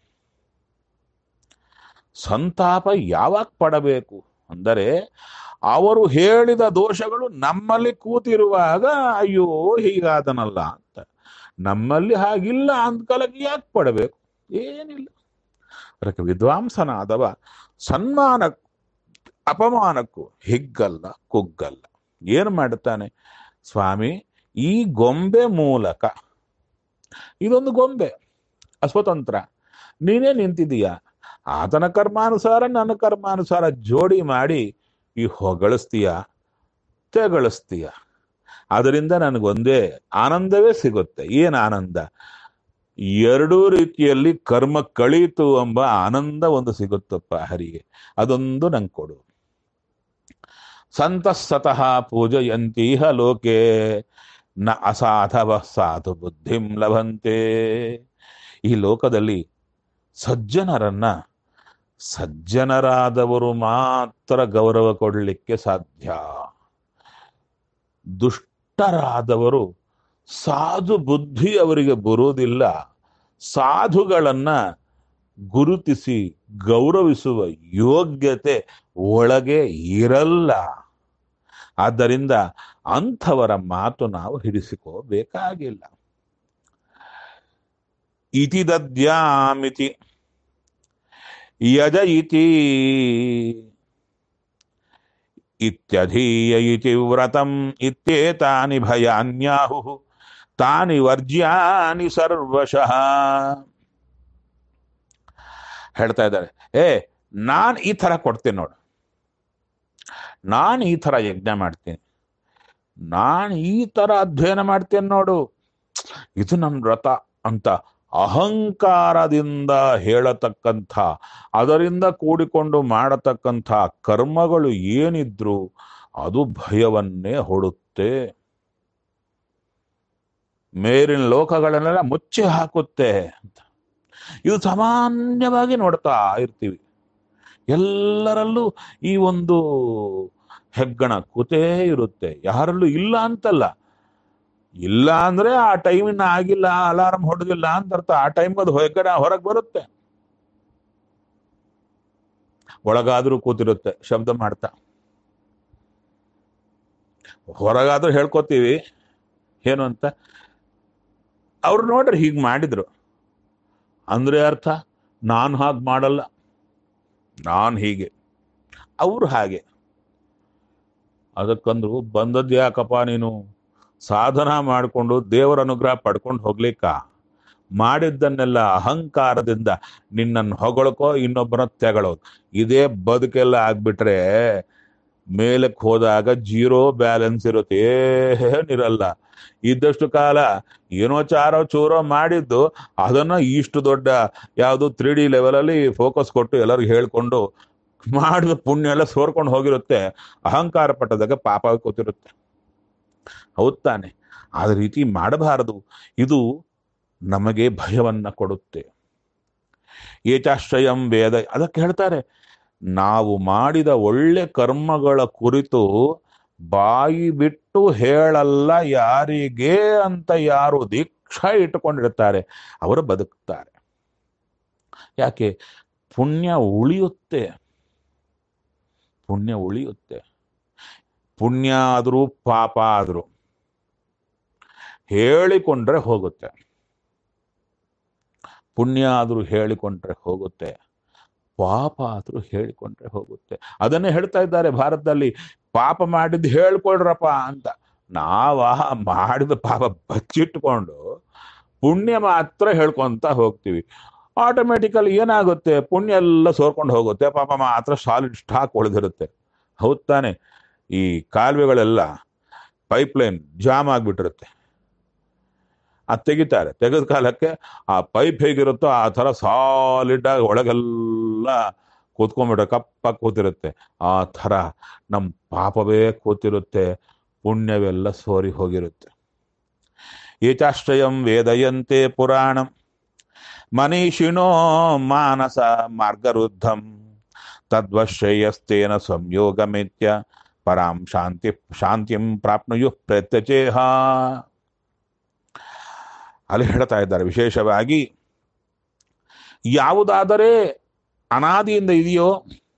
ಸಂತಾಪ ಯಾವಾಗ ಪಡಬೇಕು ಅಂದರೆ ಅವರು ಹೇಳಿದ ದೋಷಗಳು ನಮ್ಮಲ್ಲಿ ಕೂತಿರುವಾಗ ಅಯ್ಯೋ ಹೀಗಾದನಲ್ಲ ಅಂತ. ನಮ್ಮಲ್ಲಿ ಹಾಗಿಲ್ಲ ಅಂದ್ಕಲಕ್ಕೆ ಯಾಕೆ ಪಡಬೇಕು? ಏನಿಲ್ಲ. ಅದಕ್ಕೆ ವಿದ್ವಾಂಸನಾದವ ಸನ್ಮಾನ ಅಪಮಾನಕ್ಕೂ ಹಿಗ್ಗಲ್ಲ ಕುಗ್ಗಲ್ಲ. ಏನು ಮಾಡುತ್ತಾನೆ? ಸ್ವಾಮಿ, ಈ ಗೊಂಬೆ ಮೂಲಕ, ಇದೊಂದು ಗೊಂಬೆ ಅಸ್ವತಂತ್ರ, ನೀನೇ ನಿಂತಿದೀಯ, ಆತನ ಕರ್ಮಾನುಸಾರ ನನ್ನ ಕರ್ಮಾನುಸಾರ ಜೋಡಿ ಮಾಡಿ ಈ ಹೊಗಳಿಸ್ತೀಯ ತೆಗಳಿಸ್ತೀಯ. ಅದರಿಂದ ನನಗೊಂದೇ ಆನಂದವೇ ಸಿಗುತ್ತೆ. ಏನು ಆನಂದ? ಎರಡೂ ರೀತಿಯಲ್ಲಿ ಕರ್ಮ ಕಳೀತು ಎಂಬ ಆನಂದ ಒಂದು ಸಿಗುತ್ತಪ್ಪ ಹರಿಗೆ. ಅದೊಂದು ನಂಗೆ ಕೊಡು. ಸಂತಃಸತಃ ಪೂಜಯಂತೀಹ ಲೋಕೆ ನ ಅಸಾಧವ ಸಾಧು ಬುದ್ಧಿಂ ಲಭಂತೆ. ಈ ಲೋಕದಲ್ಲಿ ಸಜ್ಜನರನ್ನ ಸಜ್ಜನರಾದವರು ಮಾತ್ರ ಗೌರವ ಕೊಡಲಿಕ್ಕೆ ಸಾಧ್ಯ. ದುಷ್ಟರಾದವರು ಸಾಧು ಬುದ್ಧಿ ಅವರಿಗೆ ಬರುವುದಿಲ್ಲ. ಸಾಧುಗಳನ್ನ ಗುರುತಿಸಿ ಗೌರವಿಸುವ ಯೋಗ್ಯತೆ ಒಳಗೆ ಇರಲ್ಲ. ಆದ್ದರಿಂದ ಅಂಥವರ ಮಾತು ನಾವು ಹಿಡಿಸಿಕೋಬೇಕಾಗಿಲ್ಲ. ಇತಿ ದದ್ಯಾಮಿತಿ ಯಜ ಇತಿ ಇತ್ಯಧೀಯ ಇತಿ ವ್ರತಂ ಇತ್ಯೇತಾನಿ ಭಯಾನ್ಯಾಹುಃ ತಾನಿ ವರ್ಜ್ಯಾನಿ ಸರ್ವಶಃ. ಹೇಳ್ತಾ ಇದ್ದಾರೆ, ನಾನು ಈ ಥರ ಕೊಡ್ತೀನಿ ನೋಡು, ನಾನು ಈ ಥರ ಯಜ್ಞ ಮಾಡ್ತೀನಿ, ನಾನು ಈ ಥರ ಅಧ್ಯಯನ ಮಾಡ್ತೇನೆ ನೋಡು, ಇದು ನನ್ನ ವ್ರತ ಅಂತ ಅಹಂಕಾರದಿಂದ ಹೇಳತಕ್ಕಂಥ, ಅದರಿಂದ ಕೂಡಿಕೊಂಡು ಮಾಡತಕ್ಕಂಥ ಕರ್ಮಗಳು ಏನಿದ್ರು ಅದು ಭಯವನ್ನೇ ಹೊಡುತ್ತೆ. ಮೇಲಿನ ಲೋಕಗಳನ್ನೆಲ್ಲ ಮುಚ್ಚಿ ಹಾಕುತ್ತೆ ಅಂತ ಇದು ಸಾಮಾನ್ಯವಾಗಿ ನೋಡ್ತಾ ಇರ್ತೀವಿ. ಎಲ್ಲರಲ್ಲೂ ಈ ಒಂದು ಹೆಗ್ಗಣ ಕೂತೇ ಇರುತ್ತೆ, ಯಾರಲ್ಲೂ ಇಲ್ಲ ಅಂತಲ್ಲ. ಇಲ್ಲ ಅಂದ್ರೆ ಆ ಟೈಮಿನ ಆಗಿಲ್ಲ, ಅಲಾರಾಮ್ ಹೊಡೆದಿಲ್ಲ ಅಂತ ಅರ್ಥ. ಆ ಟೈಮ್ ಅದು ಹೆಗ್ಗಣ ಹೊರಗೆ ಬರುತ್ತೆ, ಒಳಗಾದ್ರೂ ಕೂತಿರುತ್ತೆ ಶಬ್ದ ಮಾಡ್ತಾ. ಹೊರಗಾದ್ರೂ ಹೇಳ್ಕೊತೀವಿ ಏನು ಅಂತ. ಅವ್ರು ನೋಡ್ರಿ ಹೀಗೆ ಮಾಡಿದ್ರು ಅಂದ್ರೆ ಅರ್ಥ ನಾನು ಹಾಗೆ ಮಾಡಲ್ಲ, ನಾನು ಹೀಗೆ, ಅವರು ಹಾಗೆ. ಅದಕ್ಕಂದ್ರು ಬಂದದ್ದು ಯಾಕಪ್ಪ ನೀನು ಸಾಧನ ಮಾಡಿಕೊಂಡು ದೇವರ ಅನುಗ್ರಹ ಪಡ್ಕೊಂಡು ಹೋಗ್ಲಿಕ್ಕ? ಮಾಡಿದ್ದನ್ನೆಲ್ಲ ಅಹಂಕಾರದಿಂದ ನಿನ್ನನ್ನು ಹೊಗಳಕೋ ಇನ್ನೊಬ್ಬನ ತೆಗಳೋದು, ಇದೇ ಬದುಕೆಲ್ಲ ಆಗ್ಬಿಟ್ರೆ ಮೇಲಕ್ಕೆ ಹೋದಾಗ ಜೀರೋ ಬ್ಯಾಲೆನ್ಸ್ ಇರುತ್ತೆ, ಏನಿರಲ್ಲ. ಇದ್ದಷ್ಟು ಕಾಲ ಏನೋ ಚಾರೋ ಚೂರೋ ಮಾಡಿದ್ದು ಅದನ್ನ ಇಷ್ಟು ದೊಡ್ಡ ಯಾವುದು 3D ಲೆವೆಲಲ್ಲಿ ಫೋಕಸ್ ಕೊಟ್ಟು ಎಲ್ಲರಿಗೂ ಹೇಳ್ಕೊಂಡು ಮಾಡಿದ ಪುಣ್ಯ ಎಲ್ಲ ಸೋರ್ಕೊಂಡು ಹೋಗಿರುತ್ತೆ. ಅಹಂಕಾರ ಪಟ್ಟದಾಗ ಪಾಪ ಕೂತಿರುತ್ತೆ. ಹೌದ್ ತಾನೆ? ಆದ ರೀತಿ ಮಾಡಬಾರದು. ಇದು ನಮಗೆ ಭಯವನ್ನ ಕೊಡುತ್ತೆ. ಏಚಾಶ್ರಯಂ ವೇದ, ಅದಕ್ಕೆ ಹೇಳ್ತಾರೆ ನಾವು ಮಾಡಿದ ಒಳ್ಳೆ ಕರ್ಮಗಳ ಕುರಿತು ಬಾಯಿ ಬಿಟ್ಟು ಹೇಳಲ್ಲ ಯಾರಿಗೆ ಅಂತ ಯಾರು ದೀಕ್ಷಾ ಇಟ್ಟುಕೊಂಡಿರ್ತಾರೆ ಅವರು ಬದುಕ್ತಾರೆ. ಯಾಕೆ? ಪುಣ್ಯ ಉಳಿಯುತ್ತೆ. ಪುಣ್ಯ ಉಳಿಯುತ್ತೆ. ಪುಣ್ಯ ಆದರೂ ಪಾಪ ಆದರೂ ಹೇಳಿಕೊಂಡ್ರೆ ಹೋಗುತ್ತೆ. ಪುಣ್ಯ ಆದರೂ ಹೇಳಿಕೊಂಡ್ರೆ ಹೋಗುತ್ತೆ, ಪಾಪ ಆದರೂ ಹೇಳಿಕೊಂಡ್ರೆ ಹೋಗುತ್ತೆ. ಅದನ್ನೇ ಹೇಳ್ತಾ ಇದ್ದಾರೆ ಭಾರತದಲ್ಲಿ, ಪಾಪ ಮಾಡಿದ್ದು ಹೇಳ್ಕೊಳ್ರಪ್ಪ ಅಂತ. ನಾವ ಮಾಡಿದ ಪಾಪ ಬಚ್ಚಿಟ್ಕೊಂಡು ಪುಣ್ಯ ಮಾತ್ರ ಹೇಳ್ಕೊಂತ ಹೋಗ್ತೀವಿ. ಆಟೋಮೆಟಿಕಲಿ ಏನಾಗುತ್ತೆ? ಪುಣ್ಯ ಎಲ್ಲ ಸೋರ್ಕೊಂಡು ಹೋಗುತ್ತೆ, ಪಾಪ ಮಾತ್ರ ಸಾಲಿಡ್ ಸ್ಟಾಕ್ ಉಳಿದಿರುತ್ತೆ. ಹೌದ್ ತಾನೆ? ಈ ಕಾಲುವೆಗಳೆಲ್ಲ ಪೈಪ್ಲೈನ್ ಜಾಮ್ ಆಗಿಬಿಟ್ಟಿರುತ್ತೆ, ಅದು ತೆಗಿತಾರೆ. ತೆಗೆದ ಕಾಲಕ್ಕೆ ಆ ಪೈಪ್ ಹೇಗಿರುತ್ತೋ ಆ ಥರ ಸಾಲಿಡ್ ಆಗಿ ಒಳಗೆಲ್ಲ ಕೂತ್ಕೊಂಡ್ಬಿಟ್ರೆ ಕಪ್ಪಾಗಿ ಕೂತಿರುತ್ತೆ. ಆ ಥರ ನಮ್ಮ ಪಾಪವೇ ಕೂತಿರುತ್ತೆ, ಪುಣ್ಯವೆಲ್ಲ ಸೋರಿ ಹೋಗಿರುತ್ತೆ. ಏಚಾಶ್ರಯಂ ವೇದಯಂತೆ ಪುರಾಣಂ ಮನೀಷಿಣೋ ಮಾನಸ ಮಾರ್ಗರುದ್ಧಂ ತದ್ವಶ್ರೇಯಸ್ತೇನ ಸಂಯೋಗಮೇತ್ಯ ಪರಾಂ ಶಾಂತಿಂ ಪ್ರಾಪ್ನುಯು ಪ್ರತ್ಯಚೇಹ. ಅಲ್ಲಿ ಹೇಳ್ತಾ ಇದ್ದಾರೆ ವಿಶೇಷವಾಗಿ ಯಾವುದಾದರೆ ಅನಾದಿಯಿಂದ ಇದೆಯೋ,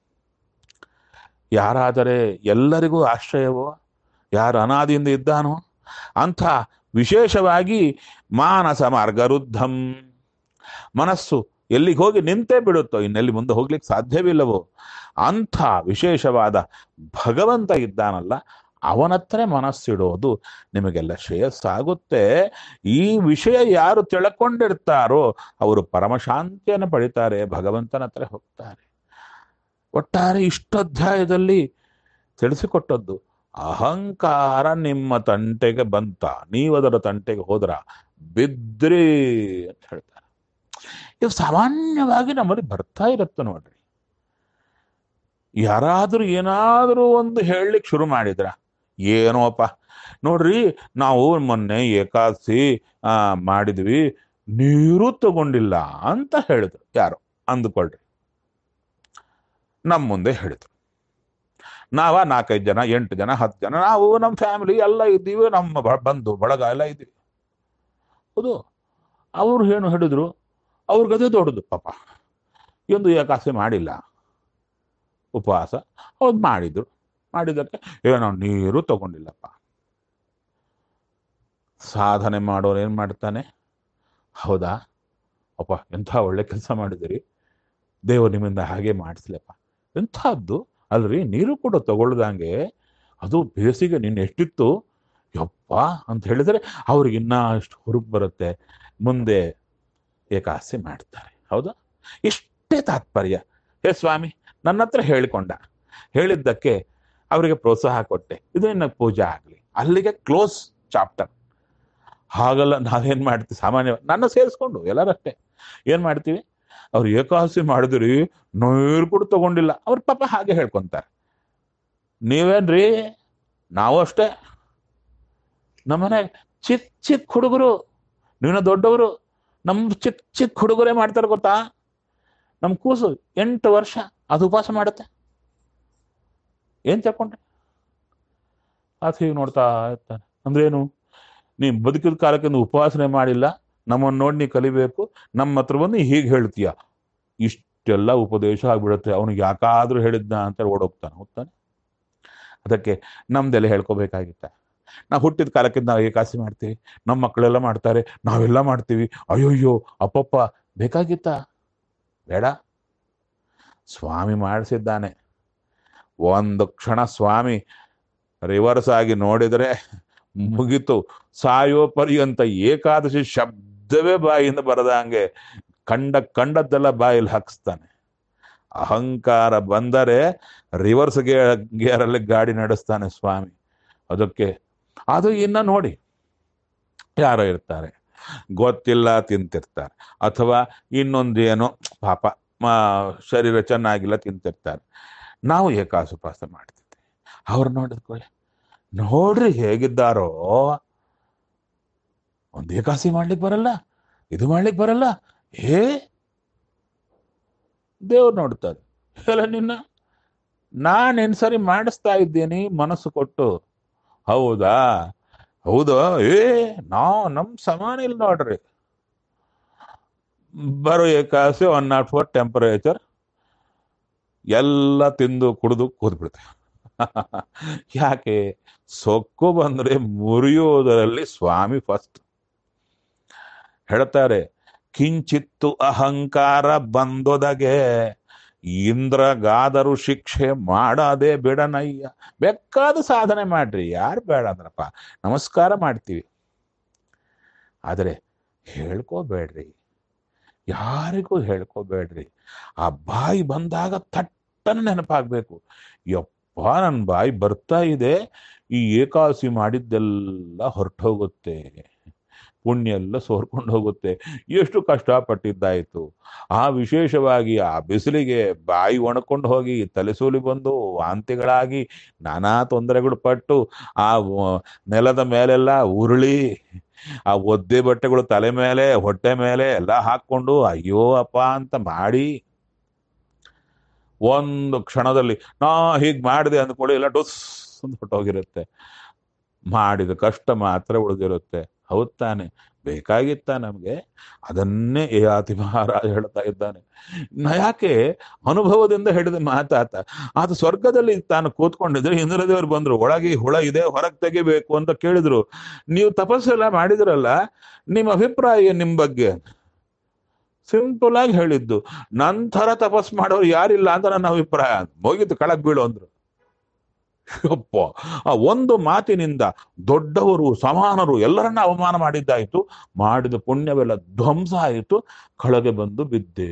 ಯಾರಾದರೆ ಎಲ್ಲರಿಗೂ ಆಶ್ರಯವೋ, ಯಾರು ಅನಾದಿಯಿಂದ ಇದ್ದಾನೋ ಅಂಥ ವಿಶೇಷವಾಗಿ ಮಾನಸ ಮಾರ್ಗರುದ್ಧಂ, ಮನಸ್ಸು ಎಲ್ಲಿಗೆ ಹೋಗಿ ನಿಂತೇ ಬಿಡುತ್ತೋ, ಇನ್ನೆಲ್ಲಿ ಮುಂದೆ ಹೋಗ್ಲಿಕ್ಕೆ ಸಾಧ್ಯವಿಲ್ಲವೋ ಅಂಥ ವಿಶೇಷವಾದ ಭಗವಂತ ಇದ್ದಾನಲ್ಲ, ಅವನತ್ರ ಮನಸ್ಸಿಡೋದು ನಿಮಗೆಲ್ಲ ಶ್ರೇಯಸ್ಸಾಗುತ್ತೆ. ಈ ವಿಷಯ ಯಾರು ತಿಳ್ಕೊಂಡಿರ್ತಾರೋ ಅವರು ಪರಮಶಾಂತಿಯನ್ನು ಪಡಿತಾರೆ, ಭಗವಂತನ ಹತ್ರ ಹೋಗ್ತಾರೆ. ಒಟ್ಟಾರೆ ಇಷ್ಟೊಧ್ಯಾಯದಲ್ಲಿ ತಿಳಿಸಿಕೊಟ್ಟದ್ದು ಅಹಂಕಾರ ನಿಮ್ಮ ತಂಟೆಗೆ ಬಂತ, ನೀವದರ ತಂಟೆಗೆ ಹೋದ್ರ ಬಿದ್ರಿ ಅಂತ ಹೇಳ್ತಾರೆ. ಇದು ಸಾಮಾನ್ಯವಾಗಿ ನಮ್ಮಲ್ಲಿ ಬರ್ತಾ ಇರುತ್ತೆ ನೋಡ್ರಿ. ಯಾರಾದ್ರೂ ಏನಾದರೂ ಒಂದು ಹೇಳಲಿಕ್ಕೆ ಶುರು ಮಾಡಿದ್ರ, ಏನೋಪ್ಪ ನೋಡ್ರಿ ನಾವು ಮೊನ್ನೆ ಏಕಾದಶಿ ಮಾಡಿದ್ವಿ, ನೀರು ತಗೊಂಡಿಲ್ಲ ಅಂತ ಹೇಳಿದ್ರು ಯಾರು ಅಂದ್ಕೊಳ್ರಿ. ನಮ್ಮ ಮುಂದೆ ಹೇಳಿದ್ರು, ನಾವ 4-5 ಜನ 8 ಜನ 10 ಜನ ನಾವು ನಮ್ಮ ಫ್ಯಾಮಿಲಿ ಎಲ್ಲ ಇದ್ದೀವಿ, ನಮ್ಮ ಬಂಧು ಬಳಗ ಎಲ್ಲ ಇದ್ದೀವಿ. ಹೌದು, ಅವ್ರು ಏನು ಹೇಳಿದ್ರು, ಅವ್ರಿಗದೇ ದೊಡ್ಡದು ಪಾಪ, ಒಂದು ಏಕಾದಶಿ ಮಾಡಿಲ್ಲ, ಉಪವಾಸ ಅವ್ರು ಮಾಡಿದ್ರು, ಮಾಡಿದ್ದಕ್ಕೆ ನಾವು ನೀರು ತಗೊಂಡಿಲ್ಲಪ್ಪ. ಸಾಧನೆ ಮಾಡೋರು ಏನ್ ಮಾಡ್ತಾನೆ, ಹೌದಾ ಅಪ್ಪ ಎಂಥ ಒಳ್ಳೆ ಕೆಲಸ ಮಾಡಿದಿರಿ, ದೇವರು ನಿಮ್ಮಿಂದ ಹಾಗೆ ಮಾಡಿಸ್ಲಪ್ಪ, ಎಂಥದ್ದು ಅಲ್ರಿ, ನೀರು ಕೂಡ ತಗೊಳ್ದಂಗೆ, ಅದು ಬೇಸಿಗೆ ನಿನ್ನ ಎಷ್ಟಿತ್ತು ಯಪ್ಪ ಅಂತ ಹೇಳಿದ್ರೆ ಅವ್ರಿಗೆ ಇನ್ನ ಅಷ್ಟು ಹುರುಪು ಬರುತ್ತೆ, ಮುಂದೆ ಏಕಾದಶಿ ಮಾಡ್ತಾರೆ. ಹೌದಾ, ಇಷ್ಟೇ ತಾತ್ಪರ್ಯ. ಹೇ ಸ್ವಾಮಿ ನನ್ನ ಹತ್ರ ಹೇಳಿದ್ದಕ್ಕೆ ಅವರಿಗೆ ಪ್ರೋತ್ಸಾಹ ಕೊಟ್ಟೆ, ಇದು ನಿನ್ನ ಪೂಜೆ ಆಗಲಿ, ಅಲ್ಲಿಗೆ ಕ್ಲೋಸ್ ಚಾಪ್ಟರ್. ಹಾಗಲ್ಲ ನಾವೇನ್ ಮಾಡ್ತೀವಿ ಸಾಮಾನ್ಯ, ನನ್ನ ಸೇರಿಸ್ಕೊಂಡು ಎಲ್ಲರಷ್ಟೇ ಏನ್ ಮಾಡ್ತೀವಿ, ಅವ್ರು ಏಕಾದಶಿ ಮಾಡಿದ್ರಿ ನೀರು ಕೂಡ ತಗೊಂಡಿಲ್ಲ, ಅವ್ರ ಪಾಪ ಹಾಗೆ ಹೇಳ್ಕೊಂತಾರೆ. ನೀವೇನ್ರಿ, ನಾವು ಅಷ್ಟೇ, ನಮ್ಮನೆ ಚಿಕ್ಕ ಹುಡುಗರು, ನೀವಿನ ದೊಡ್ಡವರು, ನಮ್ ಚಿಕ್ಕ ಹುಡುಗರೇ ಮಾಡ್ತಾರೆ ಗೊತ್ತಾ. ನಮ್ ಕೂಸು 8 ವರ್ಷ ಅದು ಉಪವಾಸ ಮಾಡುತ್ತೆ, ಏನ್ ತಕೊಂಡ್ರೆ ಅದು ಹೀಗೆ ನೋಡ್ತಾ ಇರ್ತಾನೆ. ಅಂದ್ರೇನು, ನೀ ಬದುಕಿದ ಕಾಲಕ್ಕೆ ನೀವು ಉಪವಾಸನೆ ಮಾಡಿಲ್ಲ, ನಮ್ಮನ್ನು ನೋಡಿ ನೀ ಕಲಿಬೇಕು, ನಮ್ಮ ಹತ್ರ ಬಂದು ಹೀಗೆ ಹೇಳ್ತೀಯ, ಇಷ್ಟೆಲ್ಲ ಉಪದೇಶ ಆಗ್ಬಿಡುತ್ತೆ. ಅವನಿಗೆ ಯಾಕಾದ್ರೂ ಹೇಳಿದ್ನ ಅಂತ ಹೋಗ್ತಾನೆ. ಅದಕ್ಕೆ ನಮ್ದೆಲ್ಲ ಹೇಳ್ಕೊಬೇಕಾಗಿತ್ತ. ನಾವು ಹುಟ್ಟಿದ ಕಾಲಕ್ಕಿಂತ ನಾವು ಏಕಾದಶಿ ಮಾಡ್ತೀವಿ, ನಮ್ಮ ಮಕ್ಕಳೆಲ್ಲ ಮಾಡ್ತಾರೆ, ನಾವೆಲ್ಲ ಮಾಡ್ತೀವಿ, ಅಯ್ಯೋಯ್ಯೋ ಅಪ್ಪಪ್ಪ ಬೇಕಾಗಿತ್ತ? ಬೇಡ. ಸ್ವಾಮಿ ಮಾಡಿಸಿದ್ದಾನೆ. ಒಂದು ಕ್ಷಣ ಸ್ವಾಮಿ ರಿವರ್ಸ್ ಆಗಿ ನೋಡಿದರೆ ಮುಗಿತು, ಸಾಯೋ ಪರ್ಯಂತ ಏಕಾದಶಿ ಶಬ್ದವೇ ಬಾಯಿಯಿಂದ ಬರದಂಗೆ ಕಂಡದ್ದೆಲ್ಲ ಬಾಯಲ್ಲಿ ಹಾಕಿಸ್ತಾನೆ. ಅಹಂಕಾರ ಬಂದರೆ ರಿವರ್ಸ್ ಗೇರಲ್ಲಿ ಗಾಡಿ ನಡೆಸ್ತಾನೆ ಸ್ವಾಮಿ. ಅದಕ್ಕೆ ಅದು ಇನ್ನ ನೋಡಿ, ಯಾರೋ ಇರ್ತಾರೆ ಗೊತ್ತಿಲ್ಲ ತಿಂತಿರ್ತಾರೆ, ಅಥವಾ ಇನ್ನೊಂದೇನೋ ಪಾಪ ಶರೀರ ಚೆನ್ನಾಗಿಲ್ಲ ತಿಂತಿರ್ತಾರೆ. ನಾವು ಏಕಾದಶಿ ಉಪವಾಸ ಮಾಡ್ತಿದ್ವಿ, ಅವ್ರು ನೋಡಿದ್ಕೊಳ್ಳಿ, ನೋಡ್ರಿ ಹೇಗಿದ್ದಾರೋ, ಒಂದು ಏಕಾದಶಿ ಮಾಡ್ಲಿಕ್ಕೆ ಬರಲ್ಲ, ಇದು ಮಾಡ್ಲಿಕ್ಕೆ ಬರಲ್ಲ, ದೇವ್ರು ನೋಡ್ತಾರೆ. ಎಲ್ಲ ನಿನ್ನ ನಾನು ಸರಿ ಮಾಡಿಸ್ತಾ ಇದ್ದೀನಿ ಮನಸ್ಸು ಕೊಟ್ಟು, ಹೌದಾ ಹೌದು, ನಮ್ ಸಮಾನ ಇಲ್ಲ ನೋಡ್ರಿ. ಬರೋ ಏಕಾದಶಿ 104 ಟೆಂಪರೇಚರ್, ಎಲ್ಲ ತಿಂದು ಕುಡಿದು ಕೂದ್ಬಿಡುತ್ತೆ. ಯಾಕೆ? ಸೊಕ್ಕು ಬಂದ್ರೆ ಮುರಿಯೋದರಲ್ಲಿ ಸ್ವಾಮಿ ಫಸ್ಟ್. ಹೇಳ್ತಾರೆ, ಕಿಂಚಿತ್ತು ಅಹಂಕಾರ ಬಂದೊದಗೆ ಇಂದ್ರಗಾದರೂ ಶಿಕ್ಷೆ ಮಾಡದೆ ಬಿಡನಯ್ಯ. ಬೇಕಾದ ಸಾಧನೆ ಮಾಡ್ರಿ, ಯಾರು ಬೇಡ ಅಂದ್ರಪ್ಪ, ನಮಸ್ಕಾರ ಮಾಡ್ತೀವಿ, ಆದರೆ ಹೇಳ್ಕೋಬೇಡ್ರಿ, ಯಾರಿಗೂ ಹೇಳ್ಕೋಬೇಡ್ರಿ. ಆ ಬಾಯಿ ಬಂದಾಗ ತಟ್ಟನ ನೆನಪಾಗ್ಬೇಕು, ಯಪ್ಪ ನನ್ನ ಬಾಯಿ ಬರ್ತಾ ಇದೆ, ಈ ಏಕಾದಶಿ ಮಾಡಿದ್ದೆಲ್ಲ ಹೊರಟೋಗುತ್ತೆ, ಪುಣ್ಯ ಎಲ್ಲ ಸೋರ್ಕೊಂಡು ಹೋಗುತ್ತೆ, ಎಷ್ಟು ಕಷ್ಟಪಟ್ಟಿದ್ದಾಯ್ತು. ಆ ವಿಶೇಷವಾಗಿ ಆ ಬಿಸಿಲಿಗೆ ಬಾಯಿ ಒಣಕೊಂಡು ಹೋಗಿ ತಲೆಸೂಲಿ ಬಂದು ವಾಂತಿಗಳಾಗಿ ನಾನಾ ತೊಂದರೆಗಳು ಪಟ್ಟು ಆ ನೆಲದ ಮೇಲೆಲ್ಲ ಉರುಳಿ ಆ ಒದ್ದೆ ಬಟ್ಟೆಗಳು ತಲೆ ಮೇಲೆ ಹೊಟ್ಟೆ ಮೇಲೆ ಎಲ್ಲ ಹಾಕ್ಕೊಂಡು ಅಯ್ಯೋ ಅಪ್ಪ ಅಂತ ಮಾಡಿ ಒಂದು ಕ್ಷಣದಲ್ಲಿ ನಾ ಹೀಗೆ ಮಾಡಿದೆ ಅಂದ್ಕೊಳ್ಳಿ ಎಲ್ಲ ಡೊಸ್ ಅಂತ ಹೊಟ್ಟೋಗಿರುತ್ತೆ. ಮಾಡಿದ ಕಷ್ಟ ಮಾತ್ರ ಉಳಿದಿರುತ್ತೆ. ಹೌದ್ ತಾನೆ? ಬೇಕಾಗಿತ್ತ ನಮ್ಗೆ? ಅದನ್ನೇ ಯಯಾತಿ ಮಹಾರಾಜ ಹೇಳ್ತಾ ಇದ್ದಾನೆ. ಯಾಕೆ ಅನುಭವದಿಂದ ಹಿಡಿದ ಮಾತಾತ. ಅದು ಸ್ವರ್ಗದಲ್ಲಿ ತಾನು ಕೂತ್ಕೊಂಡಿದ್ರೆ ಇಂದ್ರದೇವರು ಬಂದ್ರು, ಒಳಗೆ ಹುಳ ಇದೆ ಹೊರಗೆ ತೆಗಿಬೇಕು ಅಂತ ಕೇಳಿದ್ರು. ನೀವು ತಪಸ್ಸೆಲ್ಲ ಮಾಡಿದ್ರಲ್ಲ, ನಿಮ್ಮ ಅಭಿಪ್ರಾಯ ನಿಮ್ ಬಗ್ಗೆ ಸಿಂಪಲ್ ಆಗಿ ಹೇಳಿದ್ದು. ನಂತರ ತಪಸ್ ಮಾಡೋರು ಯಾರಿಲ್ಲ ಅಂತ ನನ್ನ ಅಭಿಪ್ರಾಯ. ಹೋಗಿದ್ದು ಕೆಳಗ್ ಬೀಳು ಅಂದ್ರು. ಯಪ್ಪ, ಆ ಒಂದು ಮಾತಿನಿಂದ ದೊಡ್ಡವರು ಸಮಾನರು ಎಲ್ಲರನ್ನ ಅವಮಾನ ಮಾಡಿದ್ದಾಯಿತು. ಮಾಡಿದ ಪುಣ್ಯವೆಲ್ಲ ಧ್ವಂಸ ಆಯಿತು. ಕೆಳಗೆ ಬಂದು ಬಿದ್ದೆ.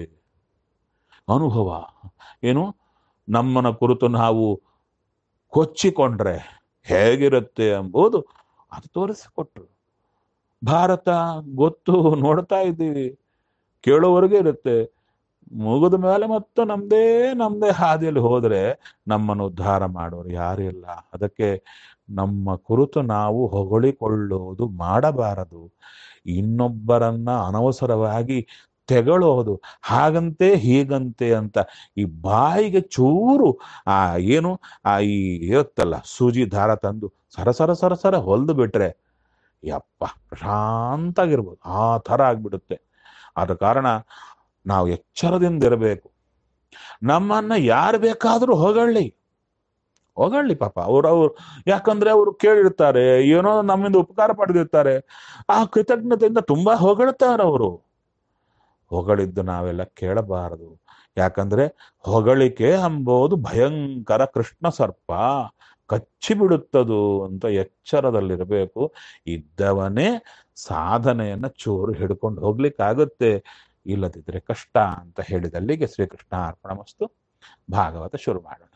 ಅನುಭವ ಏನು? ನಮ್ಮನ ಕುರಿತು ನಾವು ಕೊಚ್ಚಿಕೊಂಡ್ರೆ ಹೇಗಿರುತ್ತೆ ಎಂಬುದು ಅದು ತೋರಿಸಿಕೊಟ್ರು. ಭಾರತ ಗೊತ್ತು, ನೋಡ್ತಾ ಇದ್ದೀವಿ, ಕೇಳೋವರೆಗೆ ಇರುತ್ತೆ. ಮುಗಿದ ಮೇಲೆ ಮತ್ತೆ ನಮ್ದೇ ಹಾದಿಯಲ್ಲಿ ಹೋದ್ರೆ ನಮ್ಮನ್ನು ಉದ್ಧಾರ ಮಾಡೋರು ಯಾರಿಲ್ಲ. ಅದಕ್ಕೆ ನಮ್ಮ ಕುರಿತು ನಾವು ಹೊಗಳಿಕೊಳ್ಳೋದು ಮಾಡಬಾರದು. ಇನ್ನೊಬ್ಬರನ್ನ ಅನವಸರವಾಗಿ ತೆಗಳೋದು, ಹಾಗಂತೆ ಹೀಗಂತೆ ಅಂತ ಈ ಬಾಯಿಗೆ ಚೂರು ಆ ಏನು ಈ ಇರುತ್ತಲ್ಲ ಸೂಜಿ ದಾರ ತಂದು ಸರಸರ ಸರಸರ ಹೊಲ್ದು ಬಿಟ್ರೆ ಯಪ್ಪ ಪ್ರಶಾಂತಾಗಿರ್ಬೋದು. ಆ ಥರ ಆಗ್ಬಿಡುತ್ತೆ. ಆದ ಕಾರಣ ನಾವು ಎಚ್ಚರದಿಂದ ಇರಬೇಕು. ನಮ್ಮನ್ನ ಯಾರು ಬೇಕಾದರೂ ಹೊಗಳ್ಳಿ ಪಾಪ ಅವ್ರು ಯಾಕಂದ್ರೆ ಅವರು ಕೇಳಿರ್ತಾರೆ, ಏನೋ ನಮ್ಮಿಂದ ಉಪಕಾರ ಪಡೆದಿರ್ತಾರೆ. ಆ ಕೃತಜ್ಞತೆಯಿಂದ ತುಂಬಾ ಹೊಗಳ್ತಾರೆ ಅವರು. ಹೊಗಳಿದ್ದು ನಾವೆಲ್ಲ ಕೇಳಬಾರದು. ಯಾಕಂದ್ರೆ ಹೊಗಳಿಕೆ ಎಂಬುದು ಭಯಂಕರ ಕೃಷ್ಣ ಸರ್ಪ, ಕಚ್ಚಿ ಬಿಡುತ್ತದು ಅಂತ ಎಚ್ಚರದಲ್ಲಿರಬೇಕು. ಇದ್ದವನೇ ಸಾಧನೆಯನ್ನ ಚೂರು ಹಿಡ್ಕೊಂಡು ಹೋಗ್ಲಿಕ್ಕಾಗುತ್ತೆ, ಇಲ್ಲದಿದ್ರೆ ಕಷ್ಟ ಅಂತ ಹೇಳಿದಲ್ಲಿಗೆ ಶ್ರೀಕೃಷ್ಣ ಅರ್ಪಣಮಸ್ತು. ಭಾಗವತ ಶುರು ಮಾಡೋಣ.